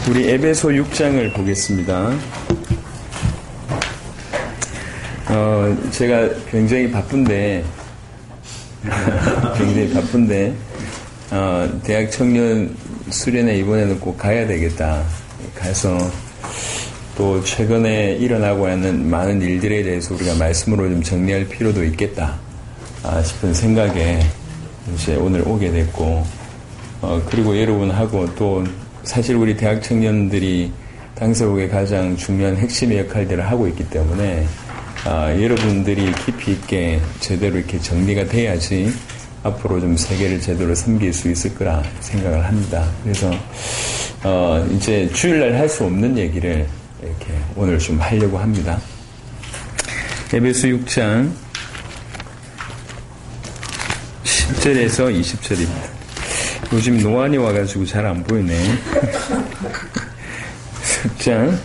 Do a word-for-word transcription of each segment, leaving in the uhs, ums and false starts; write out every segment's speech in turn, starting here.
우리 에베소 육 장을 보겠습니다. 어, 제가 굉장히 바쁜데, 굉장히 바쁜데, 어, 대학 청년 수련회 이번에는 꼭 가야 되겠다. 가서 또 최근에 일어나고 있는 많은 일들에 대해서 우리가 말씀으로 좀 정리할 필요도 있겠다 싶은 생각에 이제 오늘 오게 됐고, 어, 그리고 여러분하고 또 사실 우리 대학 청년들이 당사국의 가장 중요한 핵심의 역할들을 하고 있기 때문에 아, 여러분들이 깊이 있게 제대로 이렇게 정리가 돼야지 앞으로 좀 세계를 제대로 섬길 수 있을 거라 생각을 합니다. 그래서 어, 이제 주일날 할 수 없는 얘기를 이렇게 오늘 좀 하려고 합니다. 에베소 육 장 십 절에서 이십 절입니다. 요즘 노안이 와가지고 잘 안 보이네. 육 장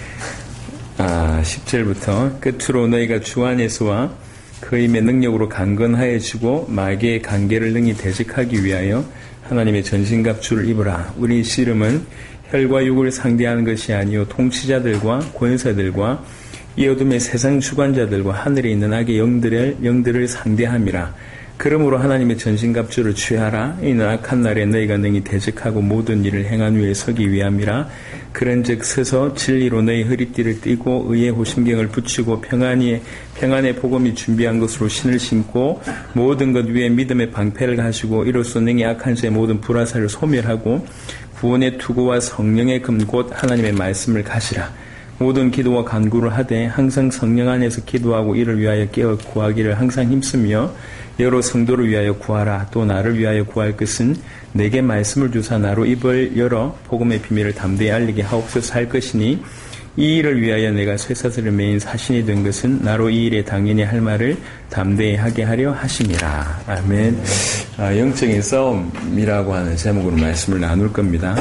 아, 십 절부터 끝으로 너희가 주 안에서와 그 힘의 능력으로 강건하여지고 마귀의 관계를 능히 대적하기 위하여 하나님의 전신갑주를 입으라. 우리 씨름은 혈과 육을 상대하는 것이 아니요 통치자들과 권세들과 이 어둠의 세상 주관자들과 하늘에 있는 악의 영들을, 영들을 상대함이라. 그러므로 하나님의 전신갑주를 취하라. 이는 악한 날에 너희가 능히 대적하고 모든 일을 행한 후에 서기 위함이라. 그런즉 서서 진리로 너희 허리띠를 띠고 의의 호심경을 붙이고 평안의 평안의 복음이 준비한 것으로 신을 신고 모든 것 위에 믿음의 방패를 가지고 이로써 능히 악한 자의 모든 불화살을 소멸하고 구원의 투구와 성령의 금 곧 하나님의 말씀을 가시라. 모든 기도와 간구를 하되 항상 성령 안에서 기도하고 이를 위하여 깨어 구하기를 항상 힘쓰며 여러 성도를 위하여 구하라. 또 나를 위하여 구할 것은 내게 말씀을 주사 나로 입을 열어 복음의 비밀을 담대히 알리게 하옵소서 할 것이니 이 일을 위하여 내가 쇠사슬을 매인 사신이 된 것은 나로 이 일에 당연히 할 말을 담대히 하게 하려 하심이라. 아멘. 아, 영적인 싸움이라고 하는 제목으로 말씀을 나눌 겁니다.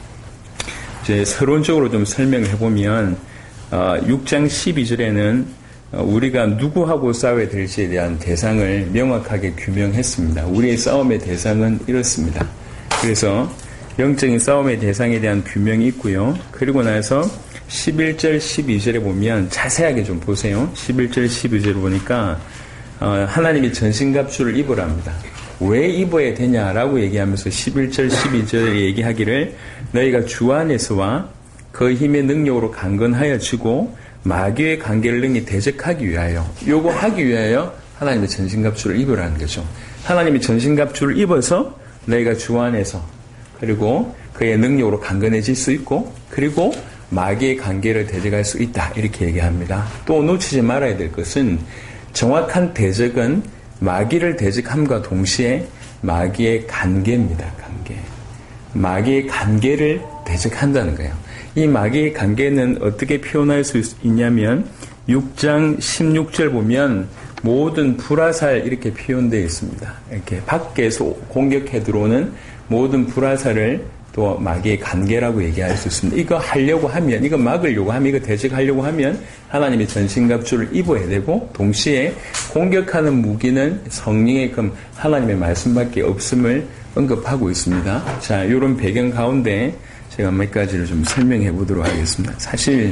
이제 서론적으로 좀 설명을 해보면 어, 육 장 십이 절에는 우리가 누구하고 싸워야 될지에 대한 대상을 명확하게 규명했습니다. 우리의 싸움의 대상은 이렇습니다. 그래서 영적인 싸움의 대상에 대한 규명이 있고요. 그리고 나서 십일 절, 십이 절에 보면 자세하게 좀 보세요. 십일 절, 십이 절을 보니까 어, 하나님이 전신갑주를 입으랍니다. 왜 입어야 되냐라고 얘기하면서 십일 절, 십이 절에 얘기하기를 너희가 주 안에서와 그 힘의 능력으로 강건하여지고 마귀의 관계를 능히 대적하기 위하여 요거 하기 위하여 하나님의 전신갑주를 입으라는 거죠. 하나님이 전신갑주를 입어서 너희가 주 안에서 그리고 그의 능력으로 강건해질 수 있고 그리고 마귀의 관계를 대적할 수 있다 이렇게 얘기합니다. 또 놓치지 말아야 될 것은 정확한 대적은 마귀를 대적함과 동시에 마귀의 관계입니다. 관계. 마귀의 관계를 대적한다는 거예요. 이 마귀의 관계는 어떻게 표현할 수 있냐면 육 장 십육 절 보면 모든 불화살 이렇게 표현되어 있습니다. 이렇게 밖에서 공격해 들어오는 모든 불화살을 또 마귀의 관계라고 얘기할 수 있습니다. 이거 하려고 하면, 이거 막으려고 하면, 이거 대적하려고 하면 하나님의 전신갑주를 입어야 되고 동시에 공격하는 무기는 성령의 금 하나님의 말씀밖에 없음을 언급하고 있습니다. 자, 이런 배경 가운데 제가 몇 가지를 좀 설명해 보도록 하겠습니다. 사실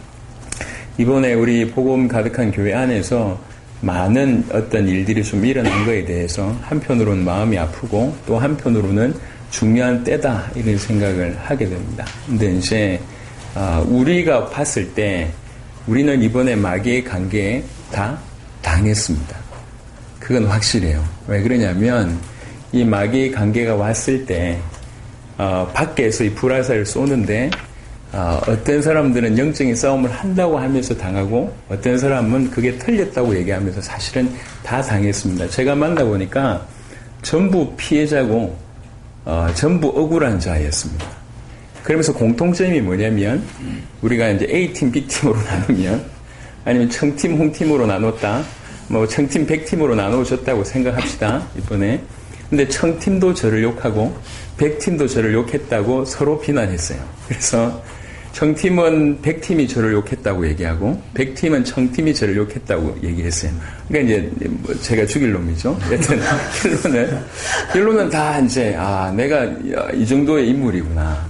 이번에 우리 복음 가득한 교회 안에서 많은 어떤 일들이 좀 일어난 거에 대해서 한편으로는 마음이 아프고 또 한편으로는 중요한 때다 이런 생각을 하게 됩니다. 근데 이제 우리가 봤을 때 우리는 이번에 마귀의 관계에 다 당했습니다. 그건 확실해요. 왜 그러냐면 이 마귀의 관계가 왔을 때 어, 밖에서 이 불화살을 쏘는데 어, 어떤 사람들은 영적인 싸움을 한다고 하면서 당하고 어떤 사람은 그게 틀렸다고 얘기하면서 사실은 다 당했습니다. 제가 만나보니까 전부 피해자고 어, 전부 억울한 자였습니다. 그러면서 공통점이 뭐냐면 우리가 이제 A팀, B팀으로 나누면 아니면 청팀, 홍팀으로 나눴다 뭐 청팀, 백팀으로 나누어졌다고 생각합시다. 이번에 근데 청팀도 저를 욕하고 백팀도 저를 욕했다고 서로 비난했어요. 그래서 청팀은 백팀이 저를 욕했다고 얘기하고 백팀은 청팀이 저를 욕했다고 얘기했어요. 그러니까 이제 제가 죽일 놈이죠. 여튼 결론은 결론은 다 이제 아 내가 이 정도의 인물이구나.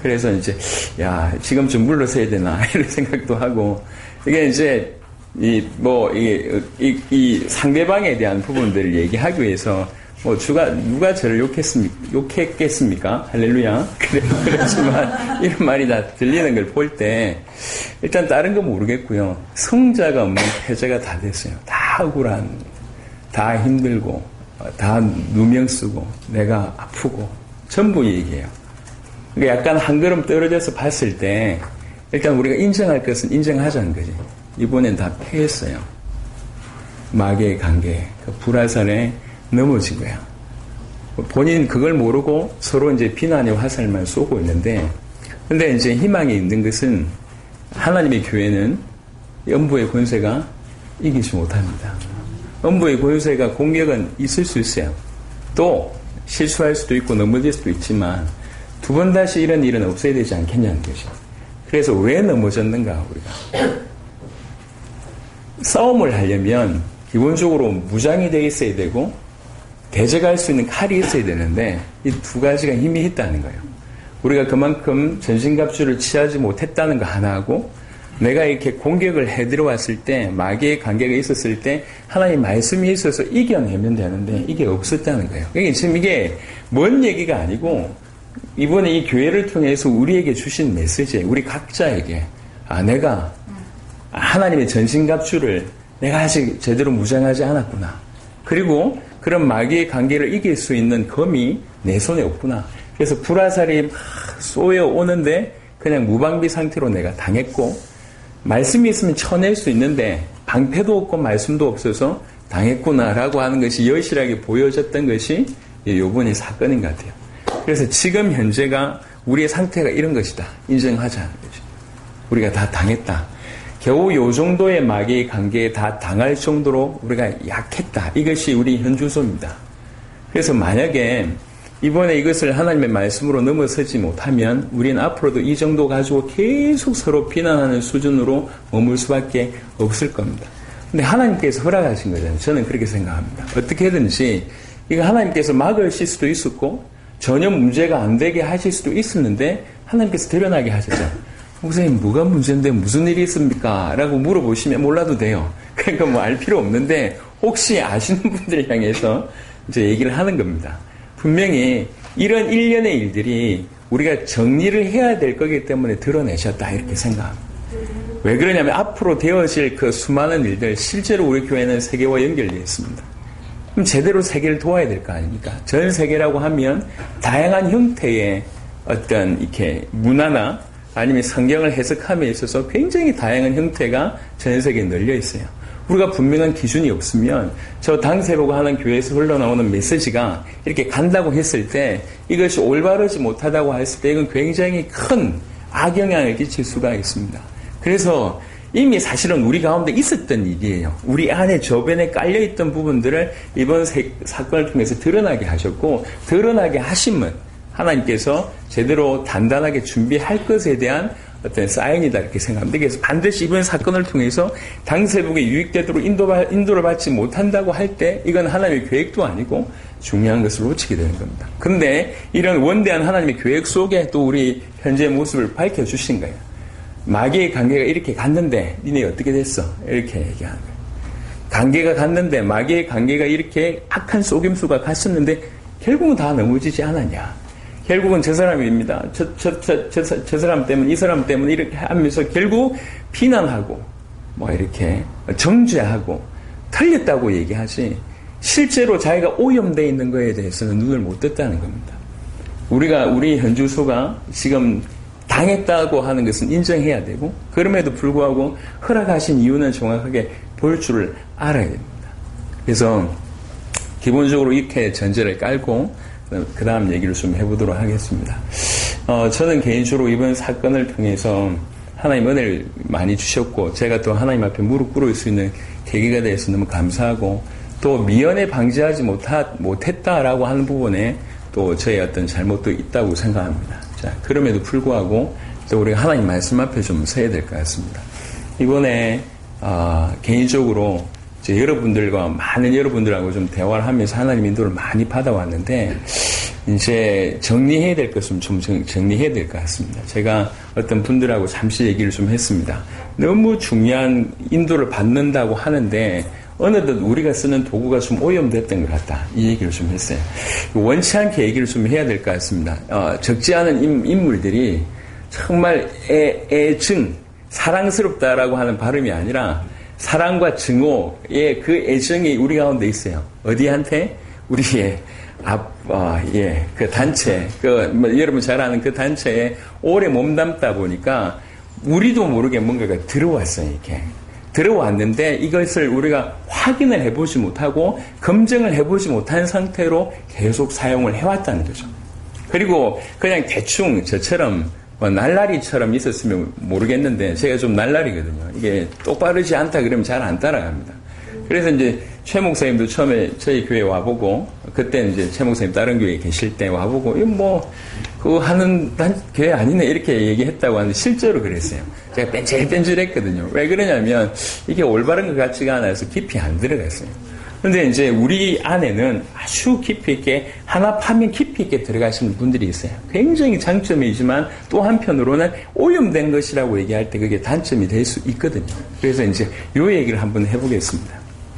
그래서 이제, 야, 지금쯤 물러서야 되나, 이런 생각도 하고, 이게 이제, 이, 뭐, 이, 이, 이 상대방에 대한 부분들을 얘기하기 위해서, 뭐, 주가, 누가 저를 욕했습니까? 욕했겠습니까? 할렐루야. 그래, 그렇지만, 이런 말이 다 들리는 걸 볼 때, 일단 다른 건 모르겠고요. 성자가 없는 패자가 다 됐어요. 다 억울한, 다 힘들고, 다 누명 쓰고, 내가 아프고, 전부 얘기해요. 그러니까 약간 한 걸음 떨어져서 봤을 때, 일단 우리가 인정할 것은 인정하자는 거지. 이번엔 다 패했어요. 마귀의 관계, 그 불화살에 넘어진 거야. 본인 그걸 모르고 서로 이제 비난의 화살만 쏘고 있는데, 근데 이제 희망이 있는 것은 하나님의 교회는 음부의 권세가 이기지 못합니다. 음부의 권세가 공격은 있을 수 있어요. 또 실수할 수도 있고 넘어질 수도 있지만 두 번 다시 이런 일은 없어야 되지 않겠냐는 것이. 그래서 왜 넘어졌는가 우리가. 싸움을 하려면 기본적으로 무장이 되어 있어야 되고 대적할 수 있는 칼이 있어야 되는데 이 두 가지가 힘이 있다는 거예요. 우리가 그만큼 전신갑주를 취하지 못했다는 거 하나하고 내가 이렇게 공격을 해 들어왔을 때 마귀의 관계가 있었을 때 하나님 말씀이 있어서 이겨내면 되는데 이게 없었다는 거예요. 그러니까 지금 이게 먼 얘기가 아니고 이번에 이 교회를 통해서 우리에게 주신 메시지예요. 우리 각자에게 아 내가 하나님의 전신갑주를 내가 아직 제대로 무장하지 않았구나. 그리고 그런 마귀의 관계를 이길 수 있는 검이 내 손에 없구나. 그래서 불화살이 막 쏘여 오는데 그냥 무방비 상태로 내가 당했고 말씀이 있으면 쳐낼 수 있는데 방패도 없고 말씀도 없어서 당했구나라고 하는 것이 여실하게 보여졌던 것이 요번의 사건인 것 같아요. 그래서 지금 현재가 우리의 상태가 이런 것이다. 인정하자는 거죠. 우리가 다 당했다. 겨우 요 정도의 마귀의 관계에 다 당할 정도로 우리가 약했다. 이것이 우리 현주소입니다. 그래서 만약에 이번에 이것을 하나님의 말씀으로 넘어서지 못하면 우리는 앞으로도 이 정도 가지고 계속 서로 비난하는 수준으로 머물 수밖에 없을 겁니다. 근데 하나님께서 허락하신 거잖아요. 저는 그렇게 생각합니다. 어떻게든지 이거 하나님께서 막으실 수도 있었고 전혀 문제가 안 되게 하실 수도 있었는데 하나님께서 드러나게 하셨죠. 목사님 뭐가 문제인데 무슨 일이 있습니까? 라고 물어보시면 몰라도 돼요. 그러니까 뭐 알 필요 없는데 혹시 아시는 분들을 향해서 이제 얘기를 하는 겁니다. 분명히 이런 일련의 일들이 우리가 정리를 해야 될 거기 때문에 드러내셨다 이렇게 생각합니다. 왜 그러냐면 앞으로 되어질 그 수많은 일들 실제로 우리 교회는 세계와 연결되어 있습니다. 그럼 제대로 세계를 도와야 될 거 아닙니까? 전 세계라고 하면 다양한 형태의 어떤 이렇게 문화나 아니면 성경을 해석함에 있어서 굉장히 다양한 형태가 전 세계에 널려 있어요. 우리가 분명한 기준이 없으면 저 당세보고 하는 교회에서 흘러나오는 메시지가 이렇게 간다고 했을 때 이것이 올바르지 못하다고 했을 때 이건 굉장히 큰 악영향을 끼칠 수가 있습니다. 그래서 이미 사실은 우리 가운데 있었던 일이에요. 우리 안에 저변에 깔려있던 부분들을 이번 사건을 통해서 드러나게 하셨고 드러나게 하심은 하나님께서 제대로 단단하게 준비할 것에 대한 어떤 사인이다 이렇게 생각합니다. 그래서 반드시 이번 사건을 통해서 당세복에 유익되도록 인도를 받지 못한다고 할 때 이건 하나님의 계획도 아니고 중요한 것을 놓치게 되는 겁니다. 그런데 이런 원대한 하나님의 계획 속에 또 우리 현재의 모습을 밝혀주신 거예요. 마귀의 관계가 이렇게 갔는데 니네 어떻게 됐어? 이렇게 얘기하는 거예요. 관계가 갔는데 마귀의 관계가 이렇게 악한 속임수가 갔었는데 결국은 다 넘어지지 않았냐. 결국은 저 사람입니다. 저, 저, 저, 저, 저, 저 사람 때문에, 이 사람 때문에 이렇게 하면서 결국 비난하고, 뭐 이렇게 정죄하고, 틀렸다고 얘기하지, 실제로 자기가 오염되어 있는 거에 대해서는 눈을 못 떴다는 겁니다. 우리가, 우리 현주소가 지금 당했다고 하는 것은 인정해야 되고, 그럼에도 불구하고 허락하신 이유는 정확하게 볼 줄을 알아야 됩니다. 그래서, 기본적으로 이렇게 전제를 깔고, 그 다음 얘기를 좀 해보도록 하겠습니다. 어, 저는 개인적으로 이번 사건을 통해서 하나님 은혜를 많이 주셨고, 제가 또 하나님 앞에 무릎 꿇을 수 있는 계기가 돼서 너무 감사하고, 또 미연에 방지하지 못하, 못했다라고 하는 부분에 또 저의 어떤 잘못도 있다고 생각합니다. 자, 그럼에도 불구하고 또 우리가 하나님 말씀 앞에 좀 서야 될 것 같습니다. 이번에, 어, 개인적으로 제 여러분들과 많은 여러분들하고 좀 대화를 하면서 하나님 인도를 많이 받아왔는데 이제 정리해야 될 것은 좀 정리해야 될 것 같습니다. 제가 어떤 분들하고 잠시 얘기를 좀 했습니다. 너무 중요한 인도를 받는다고 하는데 어느덧 우리가 쓰는 도구가 좀 오염됐던 것 같다. 이 얘기를 좀 했어요. 원치 않게 얘기를 좀 해야 될 것 같습니다. 어, 적지 않은 인, 인물들이 정말 애, 애증, 사랑스럽다라고 하는 발음이 아니라 사랑과 증오의 그 애정이 우리 가운데 있어요. 어디한테? 우리의 앞, 어, 예, 그 단체, 그, 뭐, 여러분 잘 아는 그 단체에 오래 몸담다 보니까 우리도 모르게 뭔가가 들어왔어요, 이렇게. 들어왔는데 이것을 우리가 확인을 해보지 못하고 검증을 해보지 못한 상태로 계속 사용을 해왔다는 거죠. 그리고 그냥 대충 저처럼 뭐 날라리처럼 있었으면 모르겠는데 제가 좀 날라리거든요. 이게 똑바르지 않다 그러면 잘 안 따라갑니다. 그래서 이제 최 목사님도 처음에 저희 교회 와보고 그때 이제 최 목사님 다른 교회에 계실 때 와보고 이거 뭐 그거 하는 교회 아니네 이렇게 얘기했다고 하는데 실제로 그랬어요. 제가 뺀질뺀질했거든요. 왜 그러냐면 이게 올바른 것 같지가 않아서 깊이 안 들어갔어요. 근데 이제 우리 안에는 아주 깊이 있게 하나 파면 깊이 있게 들어가시는 분들이 있어요. 굉장히 장점이지만 또 한편으로는 오염된 것이라고 얘기할 때 그게 단점이 될 수 있거든요. 그래서 이제 요 얘기를 한번 해보겠습니다.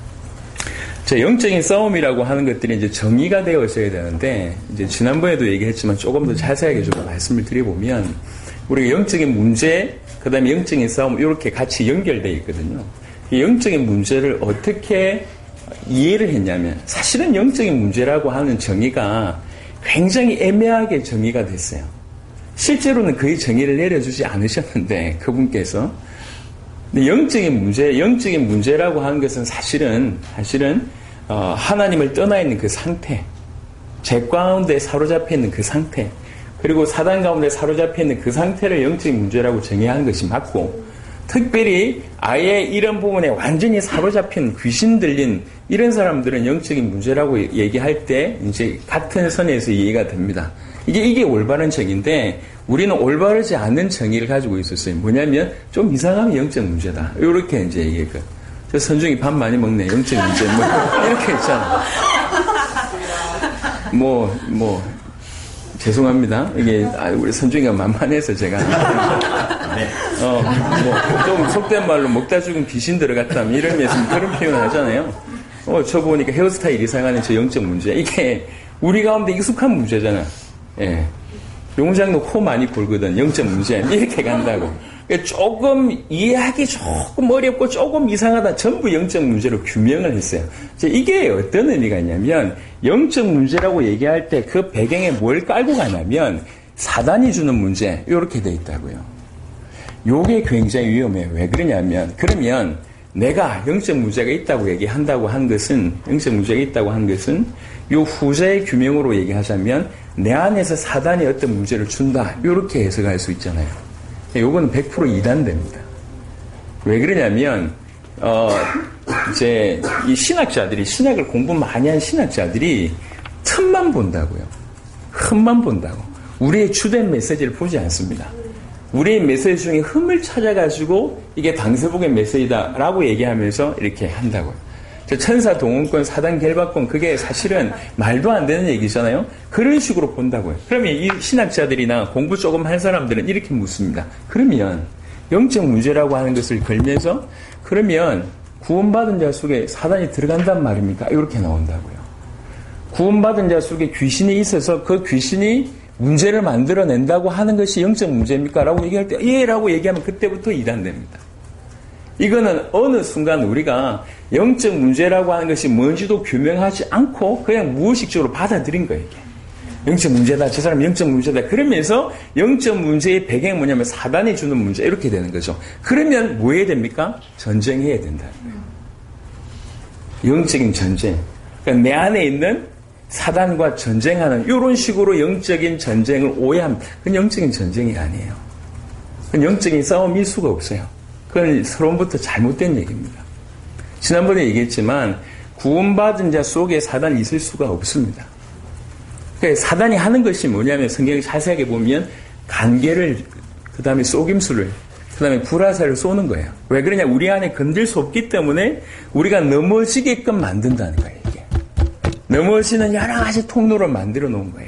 자, 영적인 싸움이라고 하는 것들이 이제 정의가 되어져야 되는데, 이제 지난번에도 얘기했지만 조금 더 자세하게 좀 말씀을 드려보면, 우리가 영적인 문제, 그 다음에 영적인 싸움, 이렇게 같이 연결되어 있거든요. 이 영적인 문제를 어떻게 이해를 했냐면, 사실은 영적인 문제라고 하는 정의가 굉장히 애매하게 정의가 됐어요. 실제로는 거의 정의를 내려주지 않으셨는데, 그분께서. 근데 영적인 문제, 영적인 문제라고 하는 것은 사실은, 사실은, 어, 하나님을 떠나 있는 그 상태, 죄 가운데 사로잡혀 있는 그 상태, 그리고 사단 가운데 사로잡혀 있는 그 상태를 영적인 문제라고 정의하는 것이 맞고, 특별히 아예 이런 부분에 완전히 사로잡힌 귀신 들린 이런 사람들은 영적인 문제라고 얘기할 때 이제 같은 선에서 이해가 됩니다. 이게, 이게 올바른 정의인데, 우리는 올바르지 않는 정의를 가지고 있었어요. 뭐냐면, 좀 이상하면 영적 문제다. 이렇게 이제 얘기했고. 저 선중이 밥 많이 먹네. 영적 문제. 뭐, 이렇게 있잖아. 뭐, 뭐, 죄송합니다. 이게, 아, 우리 선중이가 만만해서 제가. 어, 뭐, 좀 속된 말로 먹다 죽은 귀신 들어갔다면 이런 면에서 그런 표현을 하잖아요. 어, 저 보니까 헤어스타일 이상하는 저 영적 문제. 이게 우리 가운데 익숙한 문제잖아. 예. 용장도 코 많이 골거든. 영적 문제. 이렇게 간다고. 그러니까 조금 이해하기 조금 어렵고 조금 이상하다. 전부 영적 문제로 규명을 했어요. 이게 어떤 의미가 있냐면 영적 문제라고 얘기할 때 그 배경에 뭘 깔고 가냐면 사단이 주는 문제. 이렇게 돼 있다고요. 요게 굉장히 위험해요. 왜 그러냐면 그러면 내가 영적 문제가 있다고 얘기한다고 한 것은 영적 문제가 있다고 한 것은 요 후자의 규명으로 얘기하자면 내 안에서 사단이 어떤 문제를 준다. 이렇게 해석할 수 있잖아요. 요거는 백 퍼센트 이단됩니다. 왜 그러냐면 어 이제 이 신학자들이 신학을 공부 많이 한 신학자들이 틈만 본다고요. 흠만 본다고. 우리의 주된 메시지를 보지 않습니다. 우리의 메시지 중에 흠을 찾아가지고 이게 당세복의 메시지다라고 얘기하면서 이렇게 한다고요. 천사 동원권, 사단 결박권, 그게 사실은 말도 안 되는 얘기잖아요. 그런 식으로 본다고요. 그러면 이 신학자들이나 공부 조금 한 사람들은 이렇게 묻습니다. 그러면 영적 문제라고 하는 것을 걸면서 그러면 구원받은 자 속에 사단이 들어간단 말입니까? 이렇게 나온다고요. 구원받은 자 속에 귀신이 있어서 그 귀신이 문제를 만들어낸다고 하는 것이 영적 문제입니까? 라고 얘기할 때 예 라고 얘기하면 그때부터 이단됩니다. 이거는 어느 순간 우리가 영적 문제라고 하는 것이 뭔지도 규명하지 않고 그냥 무의식적으로 받아들인 거예요. 이게. 영적 문제다. 저 사람 영적 문제다. 그러면서 영적 문제의 배경이 뭐냐면 사단이 주는 문제 이렇게 되는 거죠. 그러면 뭐 해야 됩니까? 전쟁해야 된다는 거예요. 영적인 전쟁. 그러니까 내 안에 있는 사단과 전쟁하는 이런 식으로 영적인 전쟁을 오해하면 그건 영적인 전쟁이 아니에요. 그건 영적인 싸움일 수가 없어요. 그건 서론부터 잘못된 얘기입니다. 지난번에 얘기했지만 구원받은 자 속에 사단이 있을 수가 없습니다. 그러니까 사단이 하는 것이 뭐냐면 성경을 자세하게 보면 간계를 그 다음에 속임수를 그 다음에 불화살을 쏘는 거예요. 왜 그러냐? 우리 안에 건들 수 없기 때문에 우리가 넘어지게끔 만든다는 거예요. 이게. 넘어지는 여러 가지 통로를 만들어 놓은 거예요.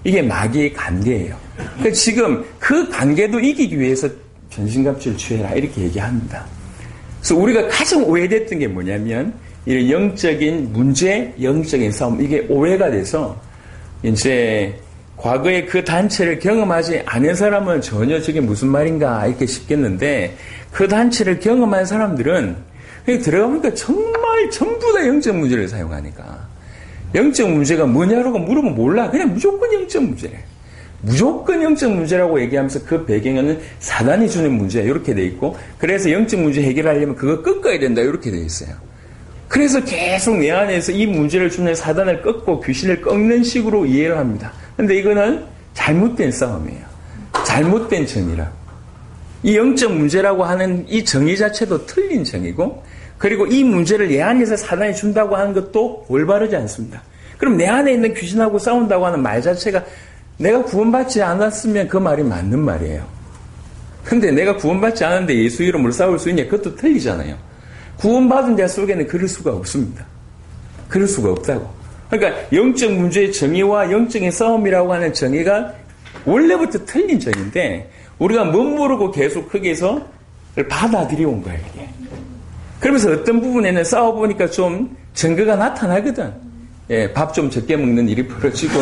이게 마귀의 관계예요. 그러니까 지금 그 관계도 이기기 위해서 전신갑주를 취해라 이렇게 얘기합니다. 그래서 우리가 가장 오해됐던 게 뭐냐면 이런 영적인 문제, 영적인 싸움 이게 오해가 돼서 이제 과거에 그 단체를 경험하지 않은 사람은 전혀 저게 무슨 말인가 이렇게 싶겠는데 그 단체를 경험한 사람들은 들어가보니까 정말 전부 다 영적 문제를 사용하니까 영적 문제가 뭐냐라고 물으면 몰라. 그냥 무조건 영적 문제래. 무조건 영적 문제라고 얘기하면서 그 배경에는 사단이 주는 문제 이렇게 돼 있고 그래서 영적 문제 해결하려면 그거 꺾어야 된다 이렇게 돼 있어요. 그래서 계속 내 안에서 이 문제를 주는 사단을 꺾고 귀신을 꺾는 식으로 이해를 합니다. 근데 이거는 잘못된 싸움이에요. 잘못된 정의라. 이 영적 문제라고 하는 이 정의 자체도 틀린 정의고 그리고 이 문제를 내 안에서 사단이 준다고 하는 것도 올바르지 않습니다. 그럼 내 안에 있는 귀신하고 싸운다고 하는 말 자체가 내가 구원받지 않았으면 그 말이 맞는 말이에요. 근데 내가 구원받지 않았는데 예수 이름으로 싸울 수 있냐? 그것도 틀리잖아요. 구원받은 자 속에는 그럴 수가 없습니다. 그럴 수가 없다고. 그러니까 영적 문제의 정의와 영적인 싸움이라고 하는 정의가 원래부터 틀린 정의인데 우리가 못 모르고 계속 거기에서 받아들여온 거예요. 이게. 그러면서 어떤 부분에는 싸워보니까 좀 증거가 나타나거든. 예, 밥 좀 적게 먹는 일이 벌어지고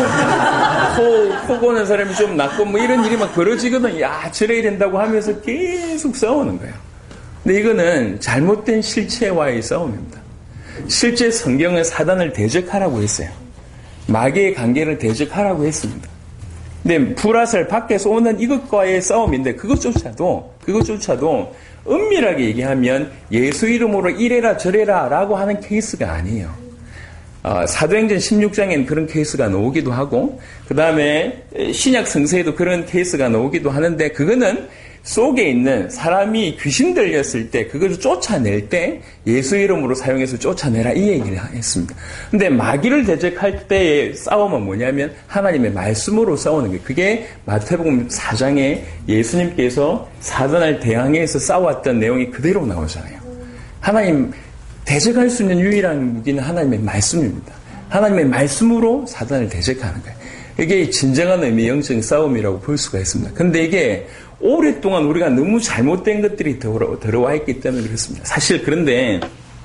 코, 코 고는 사람이 좀 낫고 뭐 이런 일이 막 벌어지거든. 야, 저래야 된다고 하면서 계속 싸우는 거예요. 근데 이거는 잘못된 실체와의 싸움입니다. 실제 성경은 사단을 대적하라고 했어요. 마귀의 관계를 대적하라고 했습니다. 근데 불화살 밖에서 오는 이것과의 싸움인데 그것조차도 그것조차도 은밀하게 얘기하면 예수 이름으로 이래라 저래라 라고 하는 케이스가 아니에요. 어, 사도행전 십육 장에는 그런 케이스가 나오기도 하고 그 다음에 신약 성서에도 그런 케이스가 나오기도 하는데 그거는 속에 있는 사람이 귀신 들렸을 때 그것을 쫓아낼 때 예수 이름으로 사용해서 쫓아내라 이 얘기를 했습니다. 근데 마귀를 대적할 때의 싸움은 뭐냐면 하나님의 말씀으로 싸우는 거예요. 그게 마태복음 사 장에 예수님께서 사단을 대항해서 싸웠던 내용이 그대로 나오잖아요. 하나님 대적할 수 있는 유일한 무기는 하나님의 말씀입니다. 하나님의 말씀으로 사단을 대적하는 거예요. 이게 진정한 의미의 영적인 싸움이라고 볼 수가 있습니다. 근데 이게 오랫동안 우리가 너무 잘못된 것들이 들어와 있기 때문에 그렇습니다. 사실 그런데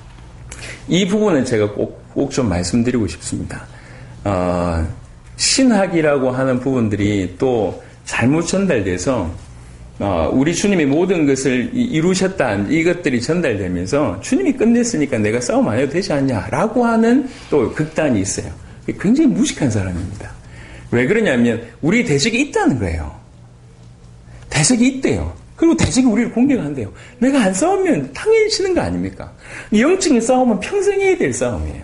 이 부분은 제가 꼭, 꼭 좀 말씀드리고 싶습니다. 어, 신학이라고 하는 부분들이 또 잘못 전달돼서 어, 우리 주님이 모든 것을 이루셨다 이것들이 전달되면서 주님이 끝냈으니까 내가 싸움 안 해도 되지 않냐라고 하는 또 극단이 있어요. 굉장히 무식한 사람입니다. 왜 그러냐면 우리 대적이 있다는 거예요. 대적이 있대요. 그리고 대적이 우리를 공격한대요. 내가 안 싸우면 당연히 치는 거 아닙니까? 영적인 싸움은 평생 해야 될 싸움이에요.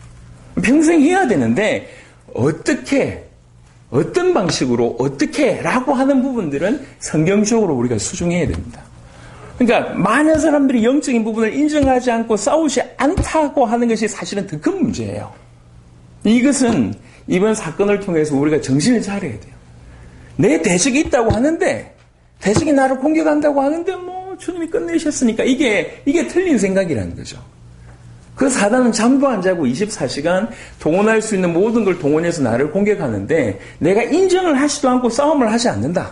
평생 해야 되는데 어떻게 어떤 방식으로 어떻게 라고 하는 부분들은 성경적으로 우리가 수중해야 됩니다. 그러니까 많은 사람들이 영적인 부분을 인정하지 않고 싸우지 않다고 하는 것이 사실은 더 큰 문제예요. 이것은 이번 사건을 통해서 우리가 정신을 차려야 돼요. 내 대적이 있다고 하는데 대적이 나를 공격한다고 하는데 뭐 주님이 끝내셨으니까 이게 이게 틀린 생각이라는 거죠. 그 사단은 잠도 안 자고 이십사 시간 동원할 수 있는 모든 걸 동원해서 나를 공격하는데 내가 인정을 하지도 않고 싸움을 하지 않는다.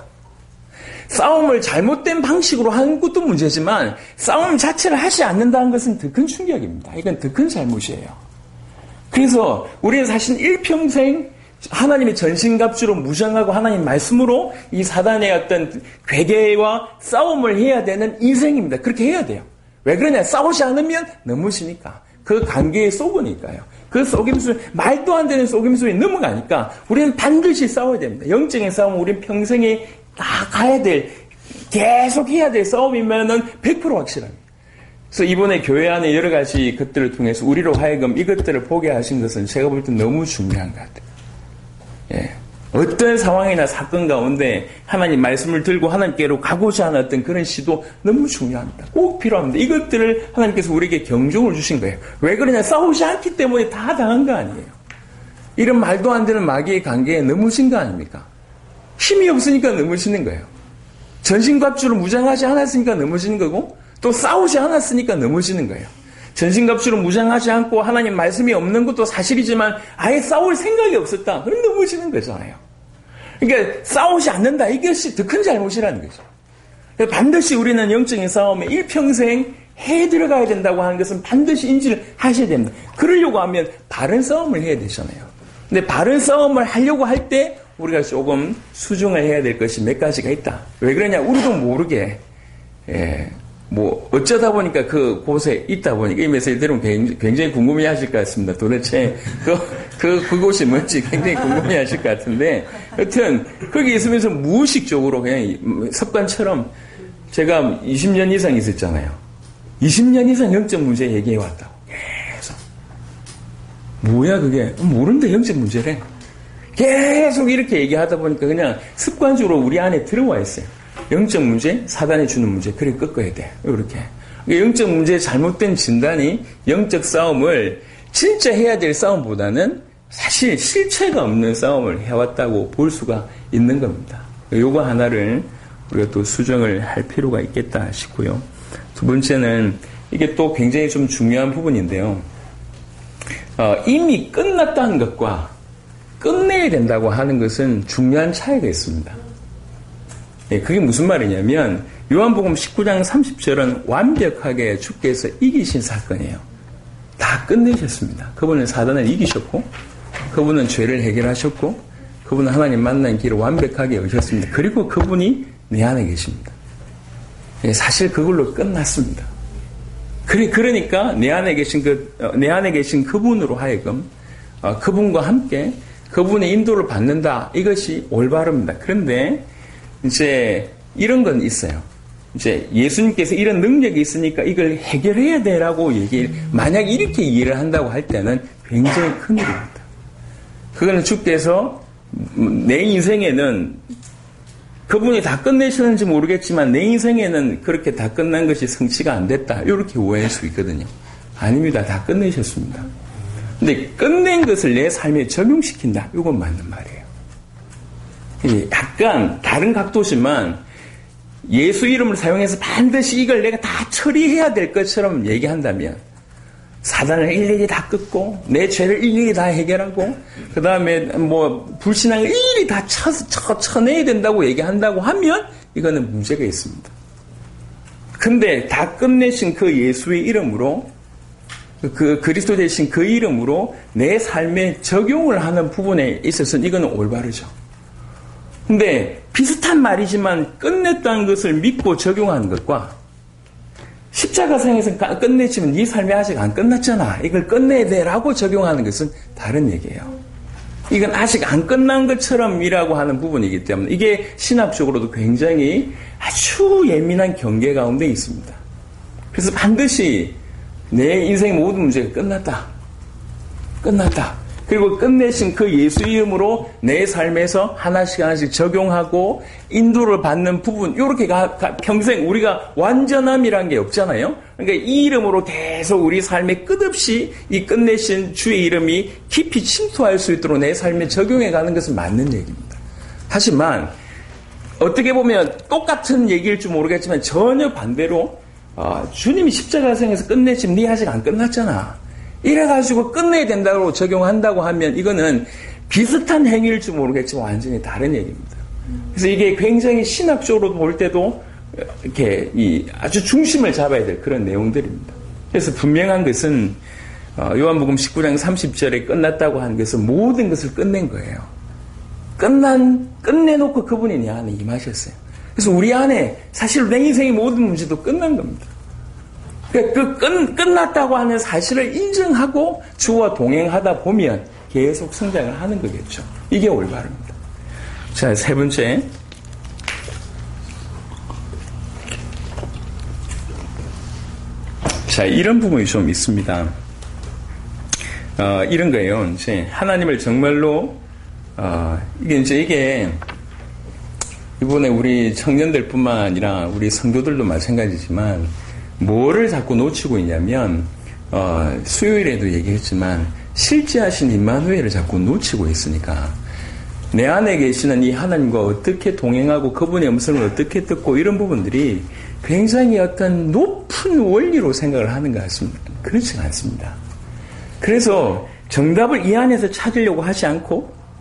싸움을 잘못된 방식으로 하는 것도 문제지만 싸움 자체를 하지 않는다는 것은 더 큰 충격입니다. 이건 더 큰 잘못이에요. 그래서 우리는 사실 일평생 하나님의 전신갑주로 무장하고 하나님 말씀으로 이 사단의 어떤 괴계와 싸움을 해야 되는 인생입니다. 그렇게 해야 돼요. 왜 그러냐? 싸우지 않으면 넘으시니까. 그 관계에 속으니까요. 그 속임수, 말도 안 되는 속임수에 넘어가니까 우리는 반드시 싸워야 됩니다. 영적인 싸움은 우리는 평생에 다 가야 될, 계속 해야 될 싸움이면은 백 퍼센트 확실합니다. 그래서 이번에 교회 안에 여러 가지 것들을 통해서 우리로 하여금 이것들을 보게 하신 것은 제가 볼 때 너무 중요한 것 같아요. 예. 어떤 상황이나 사건 가운데 하나님 말씀을 들고 하나님께로 가고자 하는 어떤 그런 시도 너무 중요합니다. 꼭 필요합니다. 이것들을 하나님께서 우리에게 경종을 주신 거예요. 왜 그러냐? 싸우지 않기 때문에 다 당한 거 아니에요. 이런 말도 안 되는 마귀의 관계에 넘으신 거 아닙니까? 힘이 없으니까 넘으시는 거예요. 전신갑주로 무장하지 않았으니까 넘으시는 거고 또 싸우지 않았으니까 넘으시는 거예요. 전신갑주로 무장하지 않고 하나님 말씀이 없는 것도 사실이지만 아예 싸울 생각이 없었다. 그럼 넘으시는 거잖아요. 그러니까 싸우지 않는다. 이것이 더 큰 잘못이라는 거죠. 반드시 우리는 영적인 싸움에 일평생 해 들어가야 된다고 하는 것은 반드시 인지를 하셔야 됩니다. 그러려고 하면 바른 싸움을 해야 되잖아요. 근데 바른 싸움을 하려고 할 때 우리가 조금 수정을 해야 될 것이 몇 가지가 있다. 왜 그러냐? 우리도 모르게 예, 뭐 어쩌다 보니까 그 곳에 있다 보니까 이 메시지 들으면 굉장히 궁금해하실 것 같습니다. 도대체 그, 그 그곳이 뭔지 굉장히 궁금해하실 것 같은데, 여튼 거기 있으면서 무의식적으로 그냥 습관처럼 제가 이십 년 이상 있었잖아요. 이십 년 이상 영적 문제 얘기해 왔다고 계속. 뭐야 그게? 모른다 영적 문제래. 계속 이렇게 얘기하다 보니까 그냥 습관적으로 우리 안에 들어와 있어요. 영적 문제, 사단이 주는 문제, 그래 꺾어야 돼. 이렇게. 영적 문제의 잘못된 진단이 영적 싸움을 진짜 해야 될 싸움보다는 사실 실체가 없는 싸움을 해왔다고 볼 수가 있는 겁니다. 요거 하나를 우리가 또 수정을 할 필요가 있겠다 싶고요. 두 번째는 이게 또 굉장히 좀 중요한 부분인데요. 어, 이미 끝났다는 것과 끝내야 된다고 하는 것은 중요한 차이가 있습니다. 예, 그게 무슨 말이냐면 요한복음 십구 장 삼십 절은 완벽하게 주께서 이기신 사건이에요. 다 끝내셨습니다. 그분은 사단을 이기셨고 그분은 죄를 해결하셨고 그분은 하나님 만난 길을 완벽하게 여셨습니다. 그리고 그분이 내 안에 계십니다. 예, 사실 그걸로 끝났습니다. 그래, 그러니까 내 안에 계신 그, 내 안에 계신 그분으로 하여금 어, 그분과 함께 그분의 인도를 받는다. 이것이 올바릅니다. 그런데 이제 이런 건 있어요. 이제 예수님께서 이런 능력이 있으니까 이걸 해결해야 되라고 얘기, 만약 이렇게 이해를 한다고 할 때는 굉장히 큰일입니다. 그거는 주께서 내 인생에는 그분이 다 끝내셨는지 모르겠지만 내 인생에는 그렇게 다 끝난 것이 성취가 안 됐다. 이렇게 오해할 수 있거든요. 아닙니다. 다 끝내셨습니다. 근데 끝낸 것을 내 삶에 적용시킨다. 이건 맞는 말이에요. 약간 다른 각도지만 예수 이름을 사용해서 반드시 이걸 내가 다 처리해야 될 것처럼 얘기한다면 사단을 일일이 다 끊고 내 죄를 일일이 다 해결하고 그 다음에 뭐 불신앙을 일일이 다 쳐, 쳐, 쳐내야 된다고 얘기한다고 하면 이거는 문제가 있습니다. 근데 다 끝내신 그 예수의 이름으로 그 그리스도 되신 그 이름으로 내 삶에 적용을 하는 부분에 있어서는 이거는 올바르죠. 근데 비슷한 말이지만 끝냈다는 것을 믿고 적용하는 것과 십자가상에서 끝냈지만 네 삶이 아직 안 끝났잖아. 이걸 끝내야 돼라고 적용하는 것은 다른 얘기예요. 이건 아직 안 끝난 것처럼이라고 하는 부분이기 때문에 이게 신학적으로도 굉장히 아주 예민한 경계 가운데 있습니다. 그래서 반드시 내 인생의 모든 문제가 끝났다. 끝났다. 그리고 끝내신 그 예수 이름으로 내 삶에서 하나씩 하나씩 적용하고 인도를 받는 부분, 이렇게 가, 가, 평생 우리가 완전함이란 게 없잖아요. 그러니까 이 이름으로 계속 우리 삶에 끝없이 이 끝내신 주의 이름이 깊이 침투할 수 있도록 내 삶에 적용해 가는 것은 맞는 얘기입니다. 하지만 어떻게 보면 똑같은 얘기일 줄 모르겠지만 전혀 반대로 어, 주님이 십자가상에서 끝내시면 네 아직 안 끝났잖아. 이래가지고 끝내야 된다고 적용한다고 하면 이거는 비슷한 행위일 줄 모르겠지만 완전히 다른 얘기입니다. 그래서 이게 굉장히 신학적으로 볼 때도 이렇게 이 아주 중심을 잡아야 될 그런 내용들입니다. 그래서 분명한 것은 요한복음 십구 장 삼십 절에 끝났다고 하는 것은 모든 것을 끝낸 거예요. 끝난, 끝내놓고 그분이 내 안에 임하셨어요. 그래서 우리 안에 사실 내 인생의 모든 문제도 끝난 겁니다. 그 끝, 끝났다고 하는 사실을 인정하고 주와 동행하다 보면 계속 성장을 하는 거겠죠. 이게 올바릅니다. 자, 세 번째. 자, 이런 부분이 좀 있습니다. 어, 이런 거예요. 이제 하나님을 정말로, 어, 이게 이제 이게 이번에 우리 청년들 뿐만 아니라 우리 성도들도 마찬가지지만 뭐를 자꾸 놓치고 있냐면 어, 수요일에도 얘기했지만 실제하신 임마누엘을 자꾸 놓치고 있으니까 내 안에 계시는 이 하나님과 어떻게 동행하고 그분의 음성을 어떻게 듣고 이런 부분들이 굉장히 어떤 높은 원리로 생각을 하는 것 같습니다. 그렇지 않습니다. 그래서 정답을 이 안에서 찾으려고 하지 않고